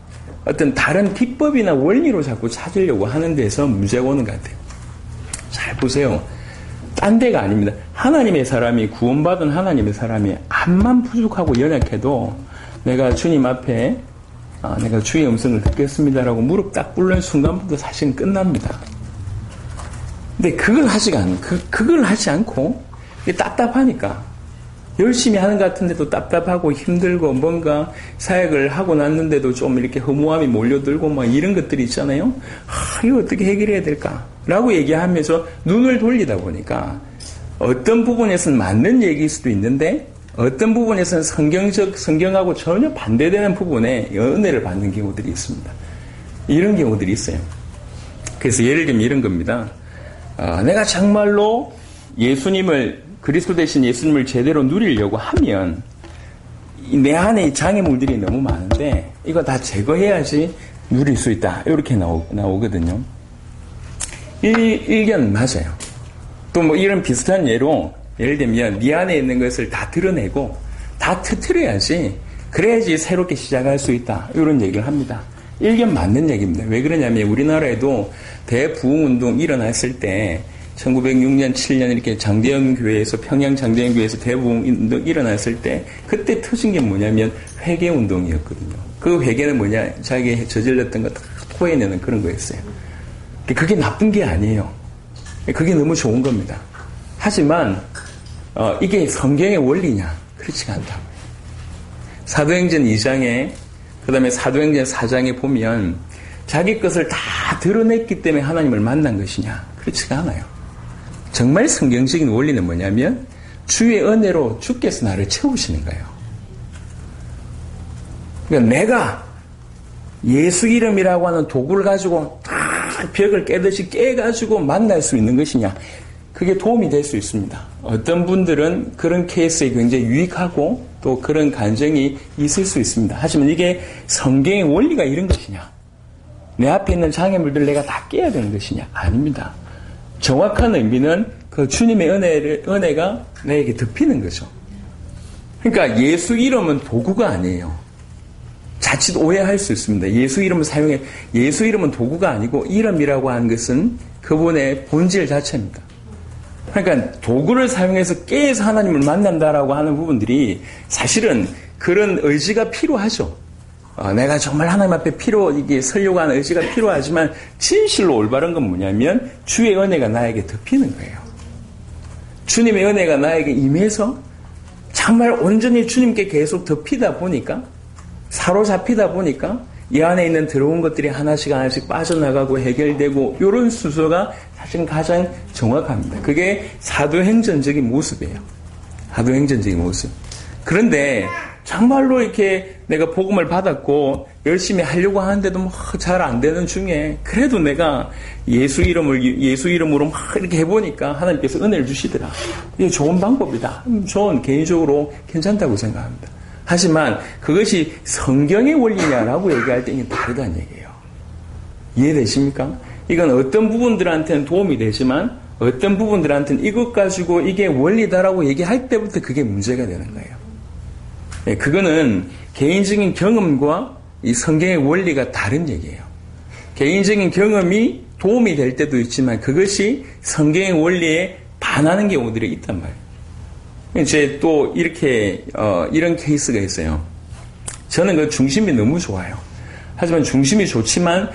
어떤 다른 기법이나 원리로 자꾸 찾으려고 하는 데서 문제가 오는 것 같아요. 잘 보세요. 딴 데가 아닙니다. 하나님의 사람이, 구원받은 하나님의 사람이 암만 부족하고 연약해도 내가 주님 앞에 아, 내가 주의 음성을 듣겠습니다라고 무릎 딱 꿇는 순간부터 사실은 끝납니다. 근데 그걸 하지가 않, 그, 그걸 하지 않고 답답하니까 열심히 하는 것 같은데도 답답하고 힘들고 뭔가 사역을 하고 났는데도 좀 이렇게 허무함이 몰려들고 막 이런 것들이 있잖아요. 아, 이거 어떻게 해결해야 될까? 라고 얘기하면서 눈을 돌리다 보니까 어떤 부분에서는 맞는 얘기일 수도 있는데 어떤 부분에서는 성경적, 성경하고 전혀 반대되는 부분에 은혜를 받는 경우들이 있습니다. 이런 경우들이 있어요. 그래서 예를 들면 이런 겁니다. 아, 내가 정말로 예수님을 그리스도 대신 예수님을 제대로 누리려고 하면 내 안에 장애물들이 너무 많은데 이거 다 제거해야지 누릴 수 있다. 이렇게 나오, 나오거든요. 이 의견은 맞아요. 또 뭐 이런 비슷한 예로 예를 들면 네 안에 있는 것을 다 드러내고 다 터뜨려야지 그래야지 새롭게 시작할 수 있다. 이런 얘기를 합니다. 일견 맞는 얘기입니다. 왜 그러냐면 우리나라에도 대부흥운동 일어났을 때 천구백육 년, 칠 년 이렇게 장대현 교회에서 평양 장대현 교회에서 대부흥운동 일어났을 때 그때 터진 게 뭐냐면 회개운동이었거든요. 그 회개는 뭐냐? 자기가 저질렀던 거 다 토해내는 그런 거였어요. 그게 나쁜 게 아니에요. 그게 너무 좋은 겁니다. 하지만 어, 이게 성경의 원리냐? 그렇지가 않다고요. 사도행전 이 장에 그 다음에 사도행전 사 장에 보면 자기 것을 다 드러냈기 때문에 하나님을 만난 것이냐? 그렇지가 않아요. 정말 성경적인 원리는 뭐냐면 주의 은혜로 주께서 나를 채우시는 거예요. 그러니까 내가 예수 이름이라고 하는 도구를 가지고 다 벽을 깨듯이 깨가지고 만날 수 있는 것이냐? 그게 도움이 될 수 있습니다. 어떤 분들은 그런 케이스에 굉장히 유익하고 또 그런 감정이 있을 수 있습니다. 하지만 이게 성경의 원리가 이런 것이냐? 내 앞에 있는 장애물들을 내가 다 깨야 되는 것이냐? 아닙니다. 정확한 의미는 그 주님의 은혜를, 은혜가 나에게 덮이는 거죠. 그러니까 예수 이름은 도구가 아니에요. 자칫 오해할 수 있습니다. 예수 이름을 사용해, 예수 이름은 도구가 아니고 이름이라고 하는 것은 그분의 본질 자체입니다. 그러니까 도구를 사용해서 깨서 하나님을 만난다라고 하는 부분들이 사실은 그런 의지가 필요하죠. 어, 내가 정말 하나님 앞에 필요, 이게 서려고 하는 의지가 필요하지만 진실로 올바른 건 뭐냐면 주의 은혜가 나에게 덮이는 거예요. 주님의 은혜가 나에게 임해서 정말 온전히 주님께 계속 덮이다 보니까 사로잡히다 보니까 이 안에 있는 더러운 것들이 하나씩 하나씩 빠져나가고 해결되고 이런 순서가 사실은 가장 정확합니다. 그게 사도행전적인 모습이에요. 사도행전적인 모습. 그런데 정말로 이렇게 내가 복음을 받았고 열심히 하려고 하는데도 막 잘 안 되는 중에 그래도 내가 예수 이름을 예수 이름으로 막 이렇게 해보니까 하나님께서 은혜를 주시더라. 이게 좋은 방법이다. 저는 개인적으로 괜찮다고 생각합니다. 하지만 그것이 성경의 원리냐라고 얘기할 때 이게 다르다는 얘기예요. 이해되십니까? 이건 어떤 부분들한테는 도움이 되지만 어떤 부분들한테는 이것 가지고 이게 원리다라고 얘기할 때부터 그게 문제가 되는 거예요. 네, 그거는 개인적인 경험과 이 성경의 원리가 다른 얘기예요. 개인적인 경험이 도움이 될 때도 있지만 그것이 성경의 원리에 반하는 경우들이 있단 말이에요. 이제 또 이렇게 어, 이런 케이스가 있어요. 저는 그 중심이 너무 좋아요. 하지만 중심이 좋지만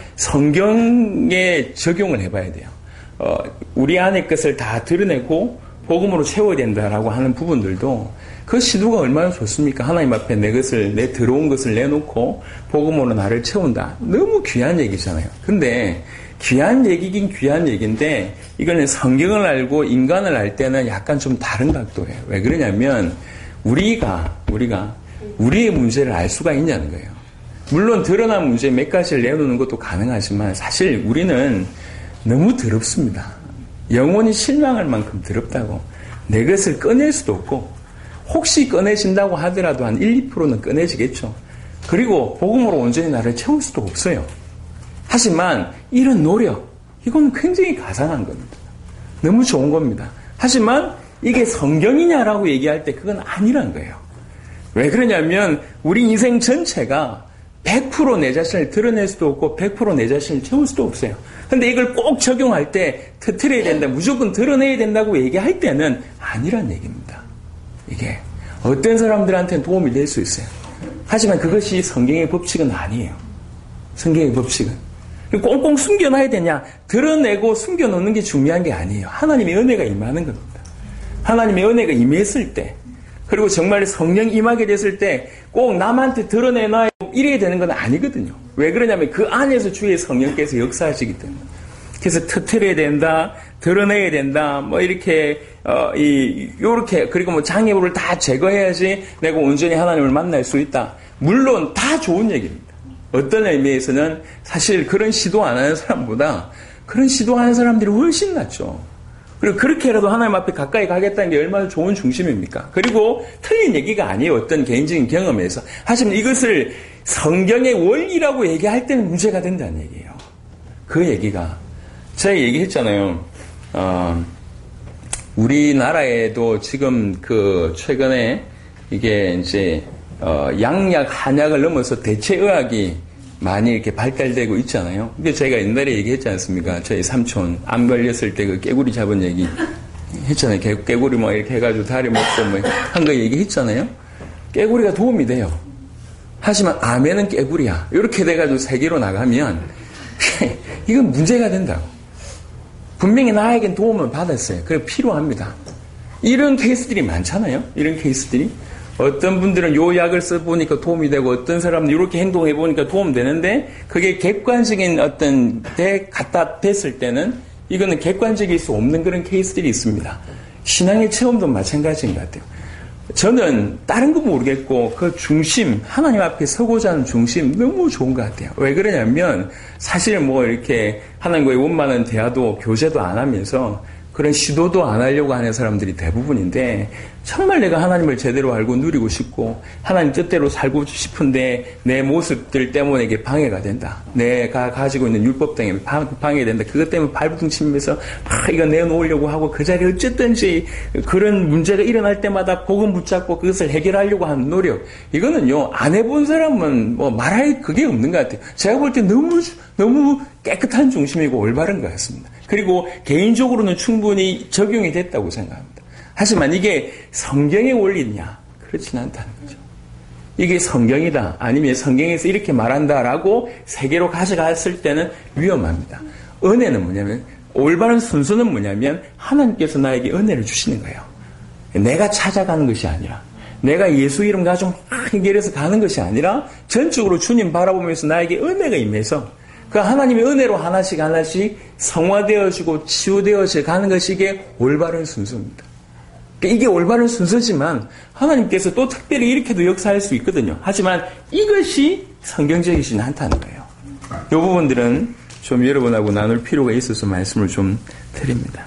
성경에 적용을 해봐야 돼요. 어, 우리 안의 것을 다 드러내고 복음으로 채워야 된다라고 하는 부분들도 그 시도가 얼마나 좋습니까? 하나님 앞에 내 것을, 내 들어온 것을 내놓고 복음으로 나를 채운다. 너무 귀한 얘기잖아요. 근데 귀한 얘기긴 귀한 얘기인데 이거는 성경을 알고 인간을 알 때는 약간 좀 다른 각도예요. 왜 그러냐면 우리가 우리가 우리의 문제를 알 수가 있냐는 거예요. 물론 드러난 문제 몇 가지를 내놓는 것도 가능하지만 사실 우리는 너무 더럽습니다. 영원히 실망할 만큼 더럽다고. 내 것을 꺼낼 수도 없고 혹시 꺼내진다고 하더라도 한 일, 이 퍼센트는 꺼내지겠죠. 그리고 복음으로 온전히 나를 채울 수도 없어요. 하지만 이런 노력, 이건 굉장히 가상한 겁니다. 너무 좋은 겁니다. 하지만 이게 성경이냐라고 얘기할 때 그건 아니란 거예요. 왜 그러냐면 우리 인생 전체가 백 퍼센트 내 자신을 드러낼 수도 없고 백 퍼센트 내 자신을 채울 수도 없어요. 근데 이걸 꼭 적용할 때 터트려야 된다, 무조건 드러내야 된다고 얘기할 때는 아니란 얘기입니다. 이게 어떤 사람들한테는 도움이 될 수 있어요. 하지만 그것이 성경의 법칙은 아니에요. 성경의 법칙은. 꽁꽁 숨겨놔야 되냐? 드러내고 숨겨놓는 게 중요한 게 아니에요. 하나님의 은혜가 임하는 겁니다. 하나님의 은혜가 임했을 때, 그리고 정말 성령 임하게 됐을 때 꼭 남한테 드러내놔야 이래야 되는 건 아니거든요. 왜 그러냐면 그 안에서 주의 성령께서 역사하시기 때문에. 그래서 터트려야 된다, 드러내야 된다, 뭐 이렇게 어, 이 요렇게 그리고 뭐 장애물을 다 제거해야지 내가 온전히 하나님을 만날 수 있다. 물론 다 좋은 얘기입니다. 어떤 의미에서는 사실 그런 시도 안 하는 사람보다 그런 시도하는 사람들이 훨씬 낫죠. 그리고 그렇게라도 하나님 앞에 가까이 가겠다는 게 얼마나 좋은 중심입니까? 그리고 틀린 얘기가 아니에요. 어떤 개인적인 경험에서. 하지만 이것을 성경의 원리라고 얘기할 때는 문제가 된다는 얘기예요. 그 얘기가. 제가 얘기했잖아요. 어, 우리나라에도 지금 그 최근에 이게 이제 어, 양약, 한약을 넘어서 대체의학이 많이 이렇게 발달되고 있잖아요. 근데 저희가 옛날에 얘기했지 않습니까? 저희 삼촌 암 걸렸을 때 그 깨구리 잡은 얘기 했잖아요. 개, 깨구리 뭐 이렇게 해가지고 다리 먹고 뭐 한 거 얘기했잖아요. 깨구리가 도움이 돼요. 하지만 암에는 깨구리야. 이렇게 돼가지고 세계로 나가면 이건 문제가 된다고. 분명히 나에겐 도움을 받았어요. 그게 필요합니다. 이런 케이스들이 많잖아요. 이런 케이스들이. 어떤 분들은 요 약을 써보니까 도움이 되고 어떤 사람은 이렇게 행동해보니까 도움되는데 그게 객관적인 어떤 데 갖다 댔을 때는 이거는 객관적일 수 없는 그런 케이스들이 있습니다. 신앙의 체험도 마찬가지인 것 같아요. 저는 다른 거 모르겠고 그 중심, 하나님 앞에 서고자 하는 중심 너무 좋은 것 같아요. 왜 그러냐면 사실 뭐 이렇게 하나님과의 원만한 대화도 교제도 안 하면서 그런 시도도 안 하려고 하는 사람들이 대부분인데 정말 내가 하나님을 제대로 알고 누리고 싶고 하나님 뜻대로 살고 싶은데 내 모습들 때문에 이게 방해가 된다. 내가 가지고 있는 율법 때문에 방해된다. 그것 때문에 발부둥치면서 막 이거 내놓으려고 하고 그 자리에 어쨌든지 그런 문제가 일어날 때마다 복음 붙잡고 그것을 해결하려고 하는 노력. 이거는요, 안 해본 사람은 뭐 말할 그게 없는 것 같아요. 제가 볼 때 너무, 너무 깨끗한 중심이고 올바른 것 같습니다. 그리고 개인적으로는 충분히 적용이 됐다고 생각합니다. 하지만 이게 성경의 원리냐? 그렇지는 않다는 거죠. 이게 성경이다. 아니면 성경에서 이렇게 말한다라고 세계로 가져갔을 때는 위험합니다. 은혜는 뭐냐면, 올바른 순서는 뭐냐면 하나님께서 나에게 은혜를 주시는 거예요. 내가 찾아가는 것이 아니라, 내가 예수 이름 가지고 막 해결해서 가는 것이 아니라 전적으로 주님 바라보면서 나에게 은혜가 임해서 그 하나님의 은혜로 하나씩 하나씩 성화되어지고 치유되어져 가는 것이 이게 올바른 순서입니다. 이게 올바른 순서지만 하나님께서 또 특별히 이렇게도 역사할 수 있거든요. 하지만 이것이 성경적이지는 않다는 거예요. 이 부분들은 좀 여러분하고 나눌 필요가 있어서 말씀을 좀 드립니다.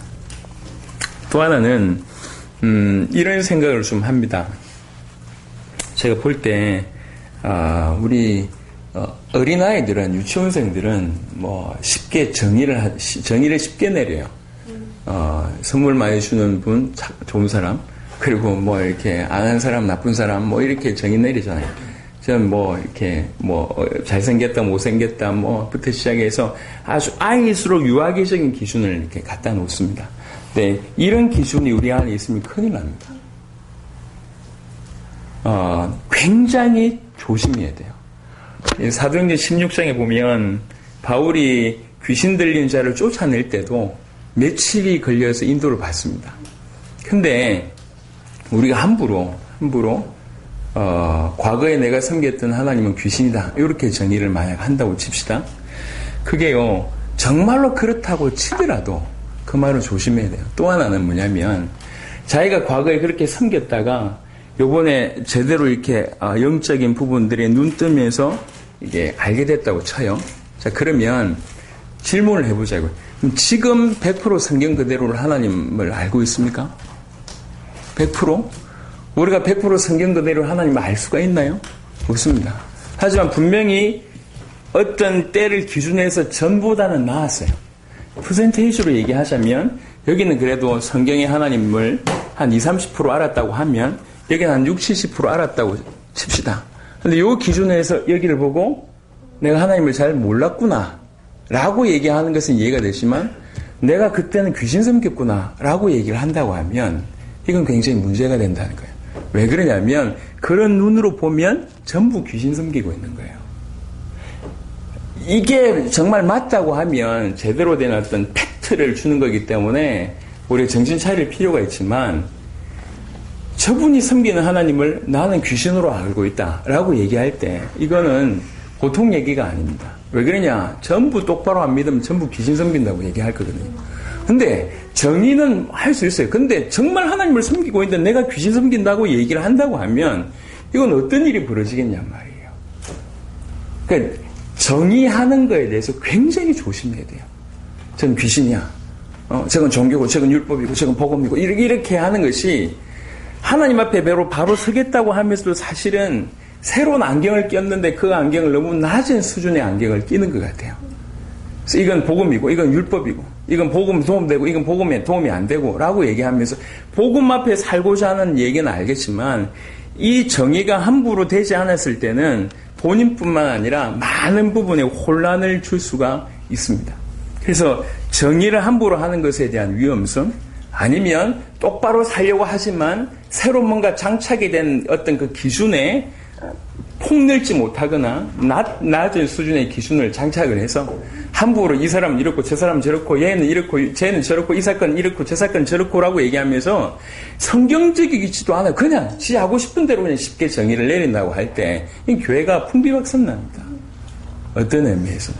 또 하나는 음, 이런 생각을 좀 합니다. 제가 볼 때 아, 우리 어, 어린아이들은, 유치원생들은, 뭐, 쉽게 정의를, 정의를 쉽게 내려요. 어, 선물 많이 주는 분, 차, 좋은 사람, 그리고 뭐, 이렇게, 안 한 사람, 나쁜 사람, 뭐, 이렇게 정의 내리잖아요. 저는 뭐, 이렇게, 뭐, 잘생겼다, 못생겼다, 뭐, 부터 시작해서 아주 아이일수록 유아기적인 기준을 이렇게 갖다 놓습니다. 네, 이런 기준이 우리 안에 있으면 큰일 납니다. 어, 굉장히 조심해야 돼요. 사도행전 십육 장에 보면 바울이 귀신 들린 자를 쫓아낼 때도 며칠이 걸려서 인도를 받습니다. 근데 우리가 함부로 함부로 어, 과거에 내가 섬겼던 하나님은 귀신이다 이렇게 정의를 만약 한다고 칩시다. 그게요 정말로 그렇다고 치더라도 그 말은 조심해야 돼요. 또 하나는 뭐냐면 자기가 과거에 그렇게 섬겼다가 요번에 제대로 이렇게 영적인 부분들에 눈 뜨면서 이게 알게 됐다고 쳐요. 자, 그러면 질문을 해보자고요. 지금 백 퍼센트 성경 그대로를 하나님을 알고 있습니까? 백 퍼센트? 우리가 백 퍼센트 성경 그대로 하나님을 알 수가 있나요? 없습니다. 하지만 분명히 어떤 때를 기준해서 전보다는 나았어요. 퍼센테이지로 얘기하자면 여기는 그래도 성경의 하나님을 한 이십, 삼십 퍼센트 알았다고 하면 여기는 한 육십, 칠십 퍼센트 알았다고 칩시다. 근데 요 기준에서 여기를 보고 내가 하나님을 잘 몰랐구나 라고 얘기하는 것은 이해가 되지만 내가 그때는 귀신 섬겼구나 라고 얘기를 한다고 하면 이건 굉장히 문제가 된다는 거예요. 왜 그러냐면 그런 눈으로 보면 전부 귀신 섬기고 있는 거예요. 이게 정말 맞다고 하면 제대로 된 어떤 팩트를 주는 거기 때문에 우리가 정신 차릴 필요가 있지만 저분이 섬기는 하나님을 나는 귀신으로 알고 있다라고 얘기할 때 이거는 보통 얘기가 아닙니다. 왜 그러냐? 전부 똑바로 안 믿으면 전부 귀신 섬긴다고 얘기할 거거든요. 근데 정의는 할 수 있어요. 근데 정말 하나님을 섬기고 있는데 내가 귀신 섬긴다고 얘기를 한다고 하면 이건 어떤 일이 벌어지겠냔 말이에요. 그러니까 정의하는 거에 대해서 굉장히 조심해야 돼요. 저건 귀신이야. 어, 저건 종교고, 저건 율법이고, 저건 복음이고 이렇게, 이렇게 하는 것이 하나님 앞에 바로, 바로 서겠다고 하면서도 사실은 새로운 안경을 꼈는데 그 안경을 너무 낮은 수준의 안경을 끼는 것 같아요. 그래서 이건 복음이고, 이건 율법이고, 이건 복음 도움되고, 이건 복음에 도움이 안 되고, 라고 얘기하면서 복음 앞에 살고자 하는 얘기는 알겠지만, 이 정의가 함부로 되지 않았을 때는 본인뿐만 아니라 많은 부분에 혼란을 줄 수가 있습니다. 그래서 정의를 함부로 하는 것에 대한 위험성, 아니면 똑바로 살려고 하지만 새로 뭔가 장착이 된 어떤 그 기준에 폭넓지 못하거나 낮, 낮은 수준의 기준을 장착을 해서 함부로 이 사람은 이렇고 저 사람은 저렇고 얘는 이렇고 쟤는 저렇고 이 사건은 이렇고 저 사건은 저렇고라고 얘기하면서 성경적이지도 않아요. 그냥 지 하고 싶은 대로 그냥 쉽게 정의를 내린다고 할 때 이 교회가 풍비박산납니다. 어떤 의미에서.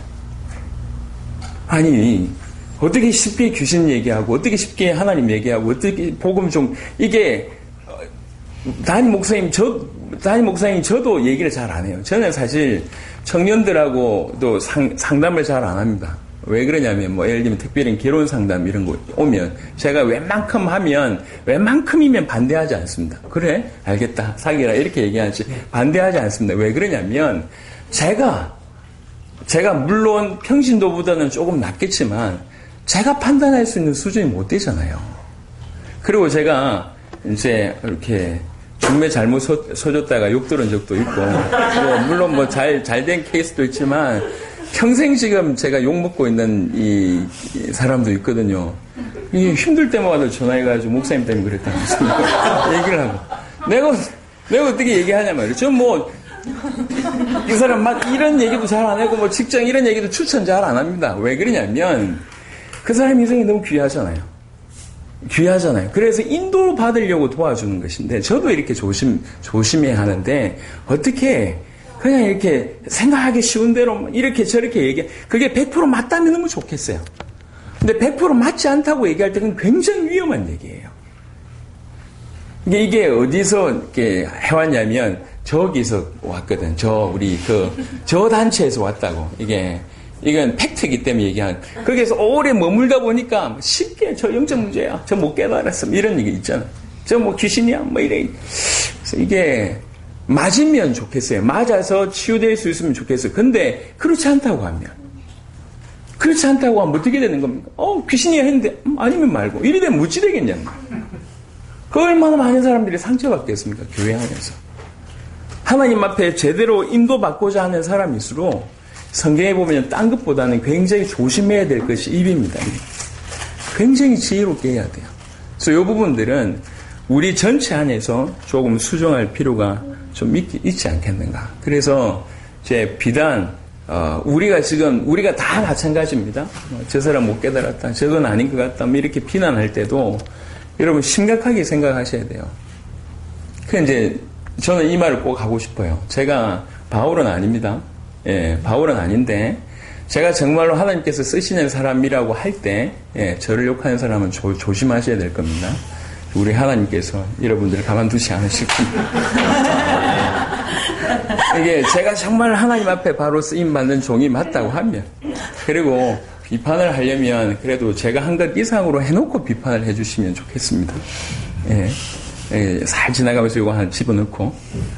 아니 어떻게 쉽게 귀신 얘기하고 어떻게 쉽게 하나님 얘기하고 어떻게 복음 좀 이게 담임 목사님 저 담임 목사님 저도 얘기를 잘 안 해요. 저는 사실 청년들하고도 상, 상담을 잘 안 합니다. 왜 그러냐면 뭐 예를 들면 특별히 결혼 상담 이런 거 오면 제가 웬만큼 하면 웬만큼이면 반대하지 않습니다. 그래 알겠다 사귀라 이렇게 얘기하지 반대하지 않습니다. 왜 그러냐면 제가 제가 물론 평신도보다는 조금 낫겠지만 제가 판단할 수 있는 수준이 못 되잖아요. 그리고 제가 이제 이렇게 중매 잘못 서, 서줬다가 욕 들은 적도 있고, 뭐 물론 뭐 잘, 잘 된 케이스도 있지만, 평생 지금 제가 욕 먹고 있는 이, 이 사람도 있거든요. 이 힘들 때마다 전화해가지고 목사님 때문에 그랬다면서 얘기를 하고. 내가, 내가 어떻게 얘기하냐 말이에요. 저 뭐, 이 사람 막 이런 얘기도 잘 안 하고, 뭐 직장 이런 얘기도 추천 잘 안 합니다. 왜 그러냐면, 그 사람 인생이 너무 귀하잖아요. 귀하잖아요. 그래서 인도 받으려고 도와주는 것인데 저도 이렇게 조심 조심해야 하는데 어떻게 그냥 이렇게 생각하기 쉬운 대로 이렇게 저렇게 얘기 그게 백 퍼센트 맞다면 너무 좋겠어요. 근데 백 퍼센트 맞지 않다고 얘기할 때는 굉장히 위험한 얘기예요. 이게 이게 어디서 이렇게 해왔냐면 저기서 왔거든. 저 우리 그 저 단체에서 왔다고 이게. 이건 팩트이기 때문에 얘기하는. 거기에서 오래 머물다 보니까 쉽게 저 영적 문제야. 저 못 깨달았어. 이런 얘기 있잖아. 저 뭐 귀신이야. 뭐 이래. 그래서 이게 맞으면 좋겠어요. 맞아서 치유될 수 있으면 좋겠어요. 근데 그렇지 않다고 하면. 그렇지 않다고 하면 어떻게 되는 겁니까? 어, 귀신이야 했는데 음, 아니면 말고. 이래 되면 무지 되겠냐는 거예요. 그 얼마나 많은 사람들이 상처받겠습니까? 교회 안에서. 하나님 앞에 제대로 인도받고자 하는 사람일수록 성경에 보면 딴 것보다는 굉장히 조심해야 될 것이 입입니다. 굉장히 지혜롭게 해야 돼요. 그래서 이 부분들은 우리 전체 안에서 조금 수정할 필요가 좀 있, 있지 않겠는가. 그래서 제 비단 어, 우리가 지금 우리가 다 마찬가지입니다. 어, 저 사람 못 깨달았다. 저건 아닌 것 같다. 뭐 이렇게 비난할 때도 여러분 심각하게 생각하셔야 돼요. 그 이제 저는 이 말을 꼭 하고 싶어요. 제가 바울은 아닙니다. 예, 바울은 아닌데 제가 정말로 하나님께서 쓰시는 사람이라고 할 때 예, 저를 욕하는 사람은 조, 조심하셔야 될 겁니다. 우리 하나님께서 여러분들을 가만두지 않으실 겁니다. 이게 제가 정말 하나님 앞에 바로 쓰임받는 종이 맞다고 하면 그리고 비판을 하려면 그래도 제가 한 것 이상으로 해놓고 비판을 해주시면 좋겠습니다. 예, 예, 살 지나가면서 이거 하나 집어넣고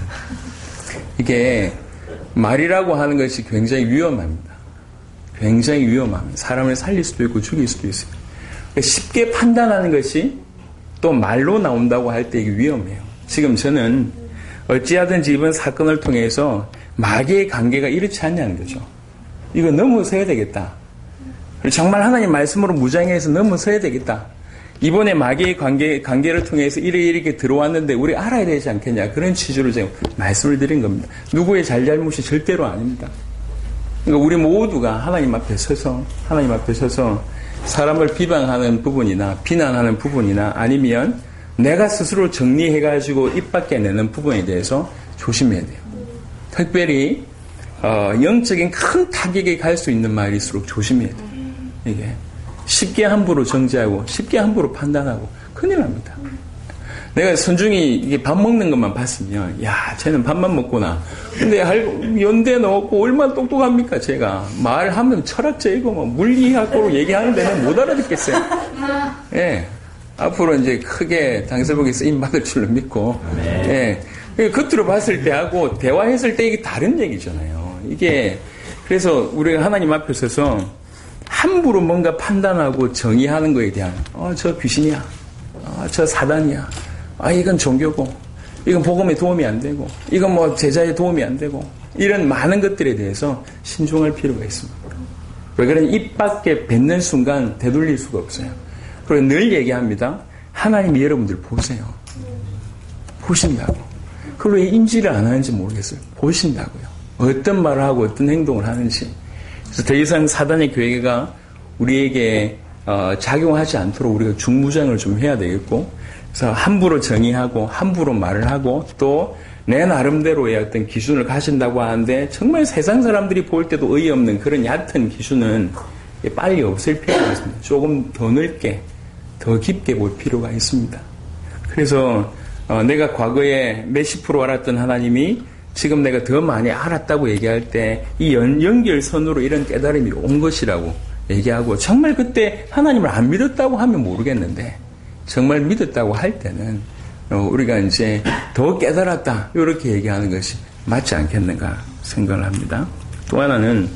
이게 말이라고 하는 것이 굉장히 위험합니다. 굉장히 위험합니다. 사람을 살릴 수도 있고 죽일 수도 있어요. 쉽게 판단하는 것이 또 말로 나온다고 할 때 이게 위험해요. 지금 저는 어찌하든지 이번 사건을 통해서 마귀의 관계가 이렇지 않냐는 거죠. 이거 넘어서야 되겠다. 정말 하나님 말씀으로 무장해서 넘어서야 되겠다. 이번에 마귀의 관계, 관계를 통해서 이렇게 이렇게 들어왔는데 우리 알아야 되지 않겠냐. 그런 취지로 제가 말씀을 드린 겁니다. 누구의 잘잘못이 절대로 아닙니다. 그러니까 우리 모두가 하나님 앞에 서서, 하나님 앞에 서서 사람을 비방하는 부분이나 비난하는 부분이나 아니면 내가 스스로 정리해가지고 입 밖에 내는 부분에 대해서 조심해야 돼요. 특별히 어, 영적인 큰 타격에 갈 수 있는 말일수록 조심해야 돼요. 이게 쉽게 함부로 정죄하고 쉽게 함부로 판단하고 큰일 납니다. 내가 손중이 이게 밥 먹는 것만 봤으면 야 쟤는 밥만 먹구나. 근데 연대 넣었고 얼마나 똑똑합니까 제가. 말하면 철학적이고 뭐 물리학으로 얘기하는데 는 못 알아듣겠어요. 예. 앞으로 이제 크게 당서복에 쓰임 받을 줄로 믿고 예. 겉으로 봤을 때 하고 대화했을 때 이게 다른 얘기잖아요. 이게 그래서 우리가 하나님 앞에 서서 함부로 뭔가 판단하고 정의하는 거에 대한 어, 저 귀신이야. 어, 저 사단이야. 아, 이건 종교고, 이건 복음에 도움이 안 되고, 이건 뭐 제자에 도움이 안 되고, 이런 많은 것들에 대해서 신중할 필요가 있습니다. 왜 그러냐면 입 밖에 뱉는 순간 되돌릴 수가 없어요. 그리고 늘 얘기합니다. 하나님이 여러분들 보세요. 보신다고. 그걸 왜 인지를 안 하는지 모르겠어요. 보신다고요. 어떤 말을 하고 어떤 행동을 하는지. 그래서 더 이상 사단의 괴계가 우리에게 어, 작용하지 않도록 우리가 중무장을 좀 해야 되겠고, 그래서 함부로 정의하고 함부로 말을 하고 또 내 나름대로의 어떤 기준을 가진다고 하는데 정말 세상 사람들이 볼 때도 어이없는 그런 얕은 기준은 빨리 없앨 필요가 있습니다. 조금 더 넓게 더 깊게 볼 필요가 있습니다. 그래서 어, 내가 과거에 몇십 프로 알았던 하나님이 지금 내가 더 많이 알았다고 얘기할 때 이 연결선으로 이런 깨달음이 온 것이라고 얘기하고 정말 그때 하나님을 안 믿었다고 하면 모르겠는데 정말 믿었다고 할 때는 어, 우리가 이제 더 깨달았다 이렇게 얘기하는 것이 맞지 않겠는가 생각을 합니다. 또 하나는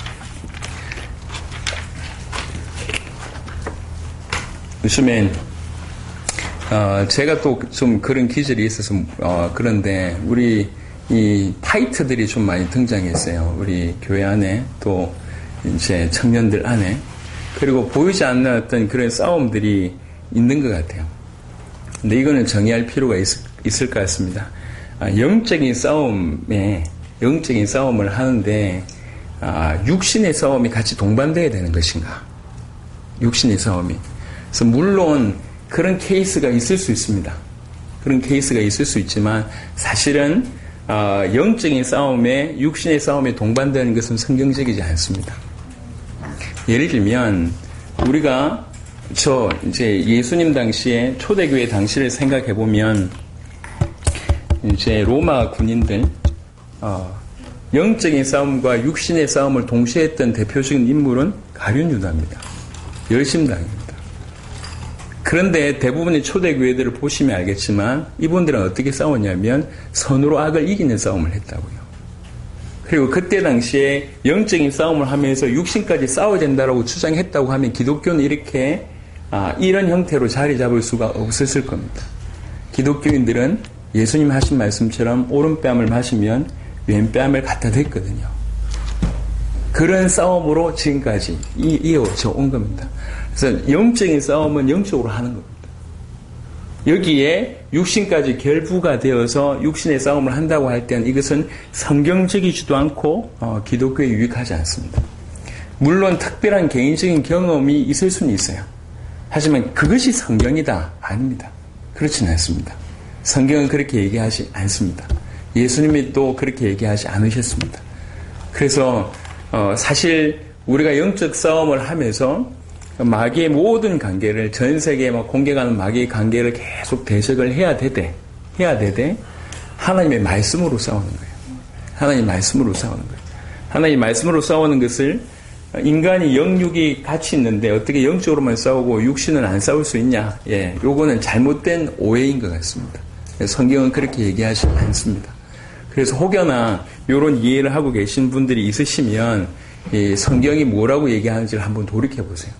요즘에 어, 제가 또 좀 그런 기질이 있어서 어, 그런데 우리 이 파이트들이 좀 많이 등장했어요. 우리 교회 안에 또 이제 청년들 안에 그리고 보이지 않는 어떤 그런 싸움들이 있는 것 같아요. 근데 이거는 정의할 필요가 있, 있을 것 같습니다. 아, 영적인 싸움에 영적인 싸움을 하는데 아, 육신의 싸움이 같이 동반돼야 되는 것인가? 육신의 싸움이. 그래서 물론 그런 케이스가 있을 수 있습니다. 그런 케이스가 있을 수 있지만 사실은 어, 영적인 싸움에 육신의 싸움에 동반되는 것은 성경적이지 않습니다. 예를 들면 우리가 저 이제 예수님 당시에 초대교회 당시를 생각해 보면 이제 로마 군인들 어, 영적인 싸움과 육신의 싸움을 동시에 했던 대표적인 인물은 가룟 유다입니다. 열심당입니다. 그런데 대부분의 초대교회들을 보시면 알겠지만 이분들은 어떻게 싸웠냐면 선으로 악을 이기는 싸움을 했다고요. 그리고 그때 당시에 영적인 싸움을 하면서 육신까지 싸워야 된다고 주장했다고 하면 기독교는 이렇게 아, 이런 형태로 자리 잡을 수가 없었을 겁니다. 기독교인들은 예수님 하신 말씀처럼 오른뺨을 마시면 왼뺨을 갖다 댔거든요. 그런 싸움으로 지금까지 이, 이어져 온 겁니다. 그래서 영적인 싸움은 영적으로 하는 겁니다. 여기에 육신까지 결부가 되어서 육신의 싸움을 한다고 할 때는 이것은 성경적이지도 않고 어, 기독교에 유익하지 않습니다. 물론 특별한 개인적인 경험이 있을 수는 있어요. 하지만 그것이 성경이다? 아닙니다. 그렇지는 않습니다. 성경은 그렇게 얘기하지 않습니다. 예수님이 또 그렇게 얘기하지 않으셨습니다. 그래서 어, 사실 우리가 영적 싸움을 하면서 마귀의 모든 관계를 전 세계에 막 공격하는 마귀의 관계를 계속 대적을 해야 되되 해야 되되 하나님의 말씀으로 싸우는 거예요. 하나님의 말씀으로 싸우는 거예요. 하나님의 말씀으로 싸우는 것을 인간이 영육이 같이 있는데 어떻게 영적으로만 싸우고 육신은 안 싸울 수 있냐? 예, 요거는 잘못된 오해인 것 같습니다. 성경은 그렇게 얘기하지 않습니다. 그래서 혹여나 이런 이해를 하고 계신 분들이 있으시면 이 성경이 뭐라고 얘기하는지를 한번 돌이켜 보세요.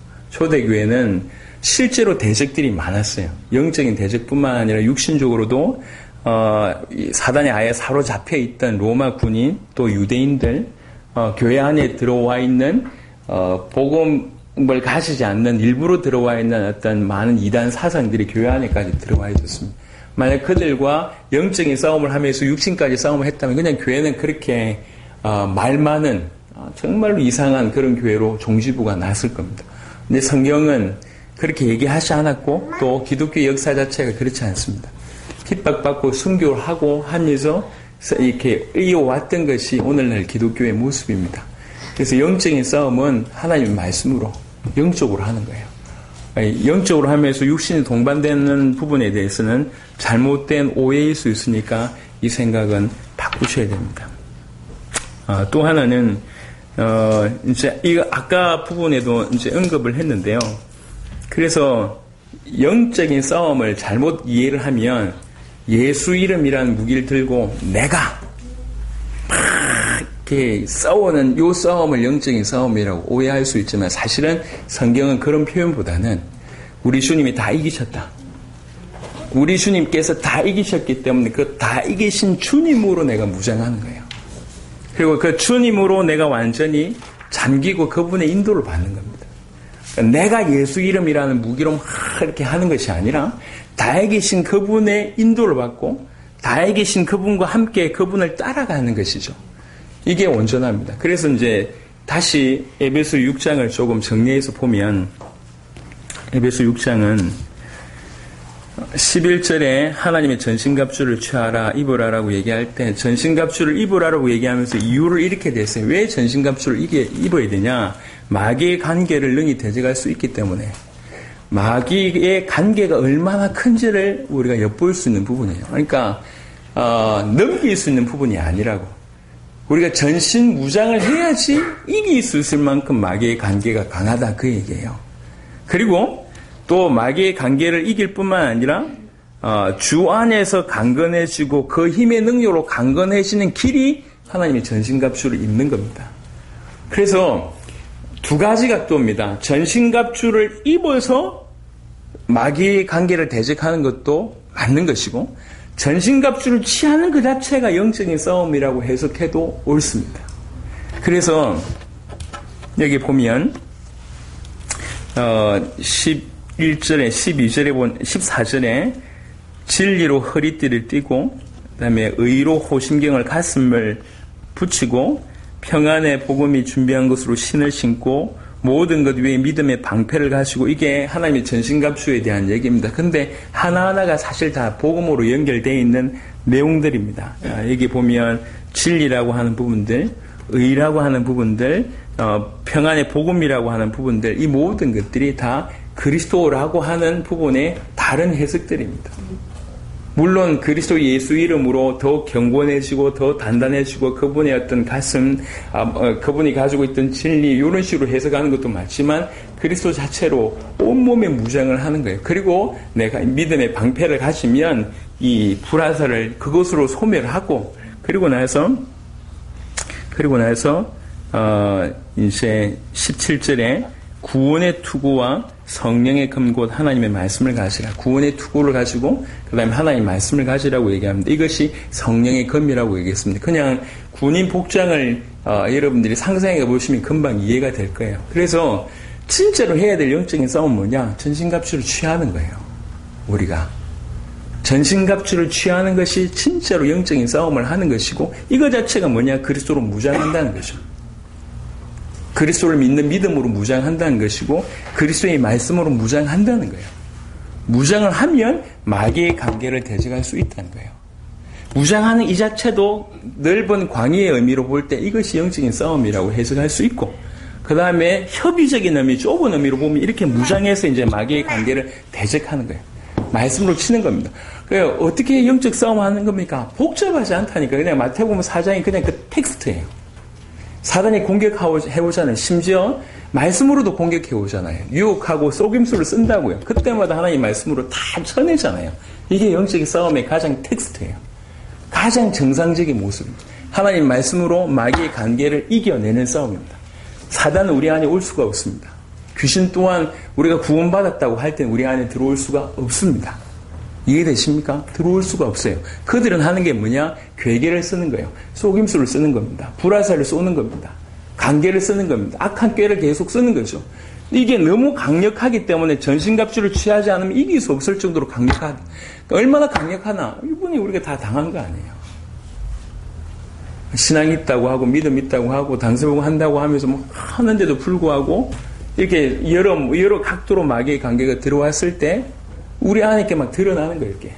초대교회는 실제로 대적들이 많았어요. 영적인 대적뿐만 아니라 육신적으로도 어, 사단에 아예 사로잡혀 있던 로마 군인 또 유대인들, 어, 교회 안에 들어와 있는 어, 복음을 가지지 않는 일부러 들어와 있는 어떤 많은 이단 사상들이 교회 안에까지 들어와 있었습니다. 만약 그들과 영적인 싸움을 하면서 육신까지 싸움을 했다면 그냥 교회는 그렇게 어, 말 많은 어, 정말로 이상한 그런 교회로 종지부가 났을 겁니다. 근데 성경은 그렇게 얘기하지 않았고 또 기독교 역사 자체가 그렇지 않습니다. 핍박받고 순교를 하고 하면서 이렇게 이어왔던 것이 오늘날 기독교의 모습입니다. 그래서 영적인 싸움은 하나님의 말씀으로 영적으로 하는 거예요. 영적으로 하면서 육신이 동반되는 부분에 대해서는 잘못된 오해일 수 있으니까 이 생각은 바꾸셔야 됩니다. 아, 또 하나는 어, 이제 이거 아까 부분에도 이제 언급을 했는데요. 그래서 영적인 싸움을 잘못 이해를 하면 예수 이름이라는 무기를 들고 내가 막 이렇게 싸우는 요 싸움을 영적인 싸움이라고 오해할 수 있지만 사실은 성경은 그런 표현보다는 우리 주님이 다 이기셨다. 우리 주님께서 다 이기셨기 때문에 그 다 이기신 주님으로 내가 무장하는 거예요. 그리고 그 주님으로 내가 완전히 잠기고 그분의 인도를 받는 겁니다. 그러니까 내가 예수 이름이라는 무기로 막 이렇게 하는 것이 아니라 다에 계신 그분의 인도를 받고 다에 계신 그분과 함께 그분을 따라가는 것이죠. 이게 온전합니다. 그래서 이제 다시 에베소 육 장을 조금 정리해서 보면 에베소 육 장은 십일 절에 하나님의 전신갑주를 취하라 입으라라고 얘기할 때 전신갑주를 입으라라고 얘기하면서 이유를 이렇게 됐어요. 왜 전신갑주를 입어야 되냐? 마귀의 관계를 능히 대적할 수 있기 때문에 마귀의 관계가 얼마나 큰지를 우리가 엿볼 수 있는 부분이에요. 그러니까 어, 넘길 수 있는 부분이 아니라고. 우리가 전신 무장을 해야지 이길 수 있을 만큼 마귀의 관계가 강하다 그 얘기예요. 그리고 또 마귀의 관계를 이길 뿐만 아니라 어, 주 안에서 강건해지고 그 힘의 능력으로 강건해지는 길이 하나님의 전신갑주를 입는 겁니다. 그래서 두 가지 각도입니다. 전신갑주를 입어서 마귀의 관계를 대적하는 것도 맞는 것이고 전신갑주를 취하는 그 자체가 영적인 싸움이라고 해석해도 옳습니다. 그래서 여기 보면 어, 십일 절에 십이 절에 본 십사 절에 진리로 허리띠를 띠고 그다음에 의로 호심경을 가슴을 붙이고 평안의 복음이 준비한 것으로 신을 신고 모든 것 위에 믿음의 방패를 가지고 이게 하나님의 전신갑주에 대한 얘기입니다. 근데 하나하나가 사실 다 복음으로 연결되어 있는 내용들입니다. 여기 보면 진리라고 하는 부분들, 의라고 하는 부분들, 어, 평안의 복음이라고 하는 부분들, 이 모든 것들이 다 그리스도라고 하는 부분의 다른 해석들입니다. 물론 그리스도 예수 이름으로 더 경건해지고 더 단단해지고 그분의 어떤 가슴, 아, 어, 그분이 가지고 있던 진리 이런 식으로 해석하는 것도 맞지만 그리스도 자체로 온몸에 무장을 하는 거예요. 그리고 내가 믿음의 방패를 가지면 이 불화살을 그것으로 소멸하고 그리고 나서 그리고 나서 어, 이제 십칠 절에 구원의 투구와 성령의 금 곧 하나님의 말씀을 가지라. 구원의 투구를 가지고 그 다음에 하나님의 말씀을 가지라고 얘기합니다. 이것이 성령의 금이라고 얘기했습니다. 그냥 군인 복장을 어, 여러분들이 상상해 보시면 금방 이해가 될 거예요. 그래서 진짜로 해야 될 영적인 싸움은 뭐냐? 전신갑주를 취하는 거예요. 우리가. 전신갑주를 취하는 것이 진짜로 영적인 싸움을 하는 것이고 이거 자체가 뭐냐? 그리스도로 무장한다는 거죠. 그리스도를 믿는 믿음으로 무장한다는 것이고 그리스도의 말씀으로 무장한다는 거예요. 무장을 하면 마귀의 관계를 대적할 수 있다는 거예요. 무장하는 이 자체도 넓은 광의의 의미로 볼 때 이것이 영적인 싸움이라고 해석할 수 있고 그 다음에 협의적인 의미, 좁은 의미로 보면 이렇게 무장해서 이제 마귀의 관계를 대적하는 거예요. 말씀으로 치는 겁니다. 그래서 어떻게 영적 싸움을 하는 겁니까? 복잡하지 않다니까. 그냥 마태복음 사 장이 그냥 그 텍스트예요. 사단이 공격해오잖아요. 심지어 말씀으로도 공격해오잖아요. 유혹하고 속임수를 쓴다고요. 그때마다 하나님 말씀으로 다 쳐내잖아요. 이게 영적인 싸움의 가장 텍스트예요. 가장 정상적인 모습입니다. 하나님 말씀으로 마귀의 관계를 이겨내는 싸움입니다. 사단은 우리 안에 올 수가 없습니다. 귀신 또한 우리가 구원받았다고 할 때는 우리 안에 들어올 수가 없습니다. 이해되십니까? 들어올 수가 없어요. 그들은 하는 게 뭐냐? 괴계를 쓰는 거예요. 속임수를 쓰는 겁니다. 불화살을 쏘는 겁니다. 관계를 쓰는 겁니다. 악한 꾀를 계속 쓰는 거죠. 이게 너무 강력하기 때문에 전신갑주를 취하지 않으면 이길 수 없을 정도로 강력하다. 얼마나 강력하나? 이번에 우리가 다 당한 거 아니에요. 신앙이 있다고 하고 믿음 있다고 하고 당세보고 한다고 하면서 뭐 하는데도 불구하고 이렇게 여러 여러 각도로 마귀의 관계가 들어왔을 때 우리 안에 이렇게 막 드러나는 거예요. 이렇게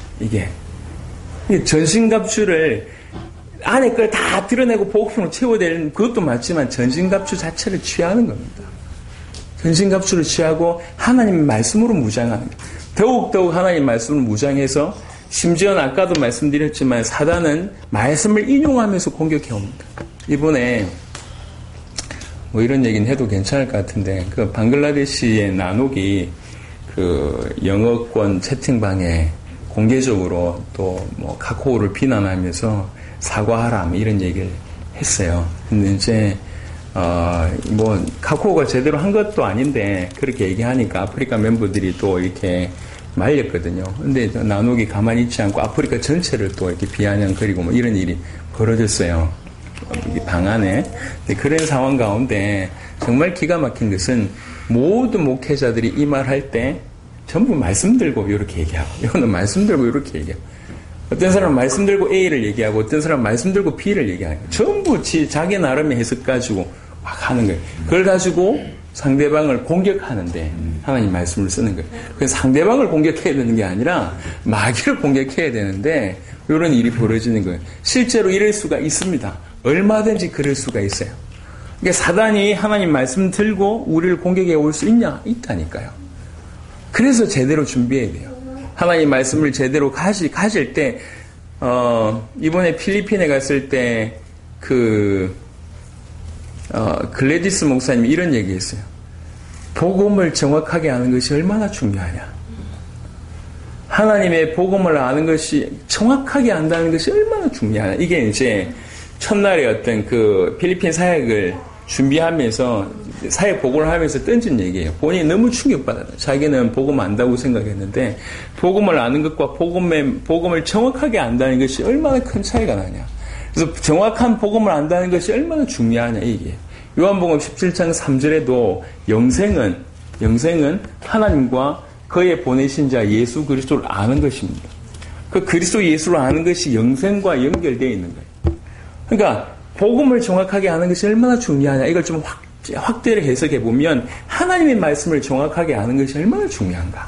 이게 전신갑주를 안에 걸 다 드러내고 복음으로 채워되는 그것도 맞지만 전신갑주 자체를 취하는 겁니다. 전신갑주를 취하고 하나님의 말씀으로 무장하는 거예요. 더욱더욱 하나님 말씀을 무장해서 심지어는 아까도 말씀드렸지만 사단은 말씀을 인용하면서 공격해옵니다. 이번에 뭐 이런 얘기는 해도 괜찮을 것 같은데 그 방글라데시의 나녹이 그 영어권 채팅방에 공개적으로 또 뭐 카카오를 비난하면서 사과하라 뭐 이런 얘기를 했어요. 근데 이제 어 뭐 카카오가 제대로 한 것도 아닌데 그렇게 얘기하니까 아프리카 멤버들이 또 이렇게 말렸거든요. 근데 나녹이 가만히 있지 않고 아프리카 전체를 또 이렇게 비아냥거리고 뭐 이런 일이 벌어졌어요. 방 안에. 그런 상황 가운데 정말 기가 막힌 것은 모든 목회자들이 이 말 할 때 전부 말씀 들고 이렇게 얘기하고, 이거는 말씀 들고 이렇게 얘기하고, 어떤 사람은 말씀 들고 A를 얘기하고, 어떤 사람은 말씀 들고 B를 얘기하고, 전부 지, 자기 나름의 해석 가지고 막 하는 거예요. 그걸 가지고 상대방을 공격하는데 하나님 말씀을 쓰는 거예요. 그래서 상대방을 공격해야 되는 게 아니라 마귀를 공격해야 되는데 이런 일이 벌어지는 거예요. 실제로 이럴 수가 있습니다. 얼마든지 그럴 수가 있어요. 그러니까 사단이 하나님 말씀 들고 우리를 공격해 올 수 있냐? 있다니까요. 그래서 제대로 준비해야 돼요. 하나님 말씀을 제대로 가지, 가질 때, 어, 이번에 필리핀에 갔을 때, 그, 어, 글래디스 목사님이 이런 얘기 했어요. 복음을 정확하게 아는 것이 얼마나 중요하냐. 하나님의 복음을 아는 것이, 정확하게 안다는 것이 얼마나 중요하냐. 이게 이제, 첫날에 어떤 그 필리핀 사역을 준비하면서 사역 보고를 하면서 던진 얘기예요. 본인이 너무 충격받았다. 자기는 복음 안다고 생각했는데 복음을 아는 것과 복음의 복음을 정확하게 안다는 것이 얼마나 큰 차이가 나냐. 그래서 정확한 복음을 안다는 것이 얼마나 중요하냐 이게. 요한복음 십칠 장 삼 절에도 영생은 영생은 하나님과 그의 보내신 자 예수 그리스도를 아는 것입니다. 그 그리스도 예수를 아는 것이 영생과 연결되어 있는 거예요. 그러니까 복음을 정확하게 아는 것이 얼마나 중요하냐. 이걸 좀 확, 확대를 해석해 보면 하나님의 말씀을 정확하게 아는 것이 얼마나 중요한가.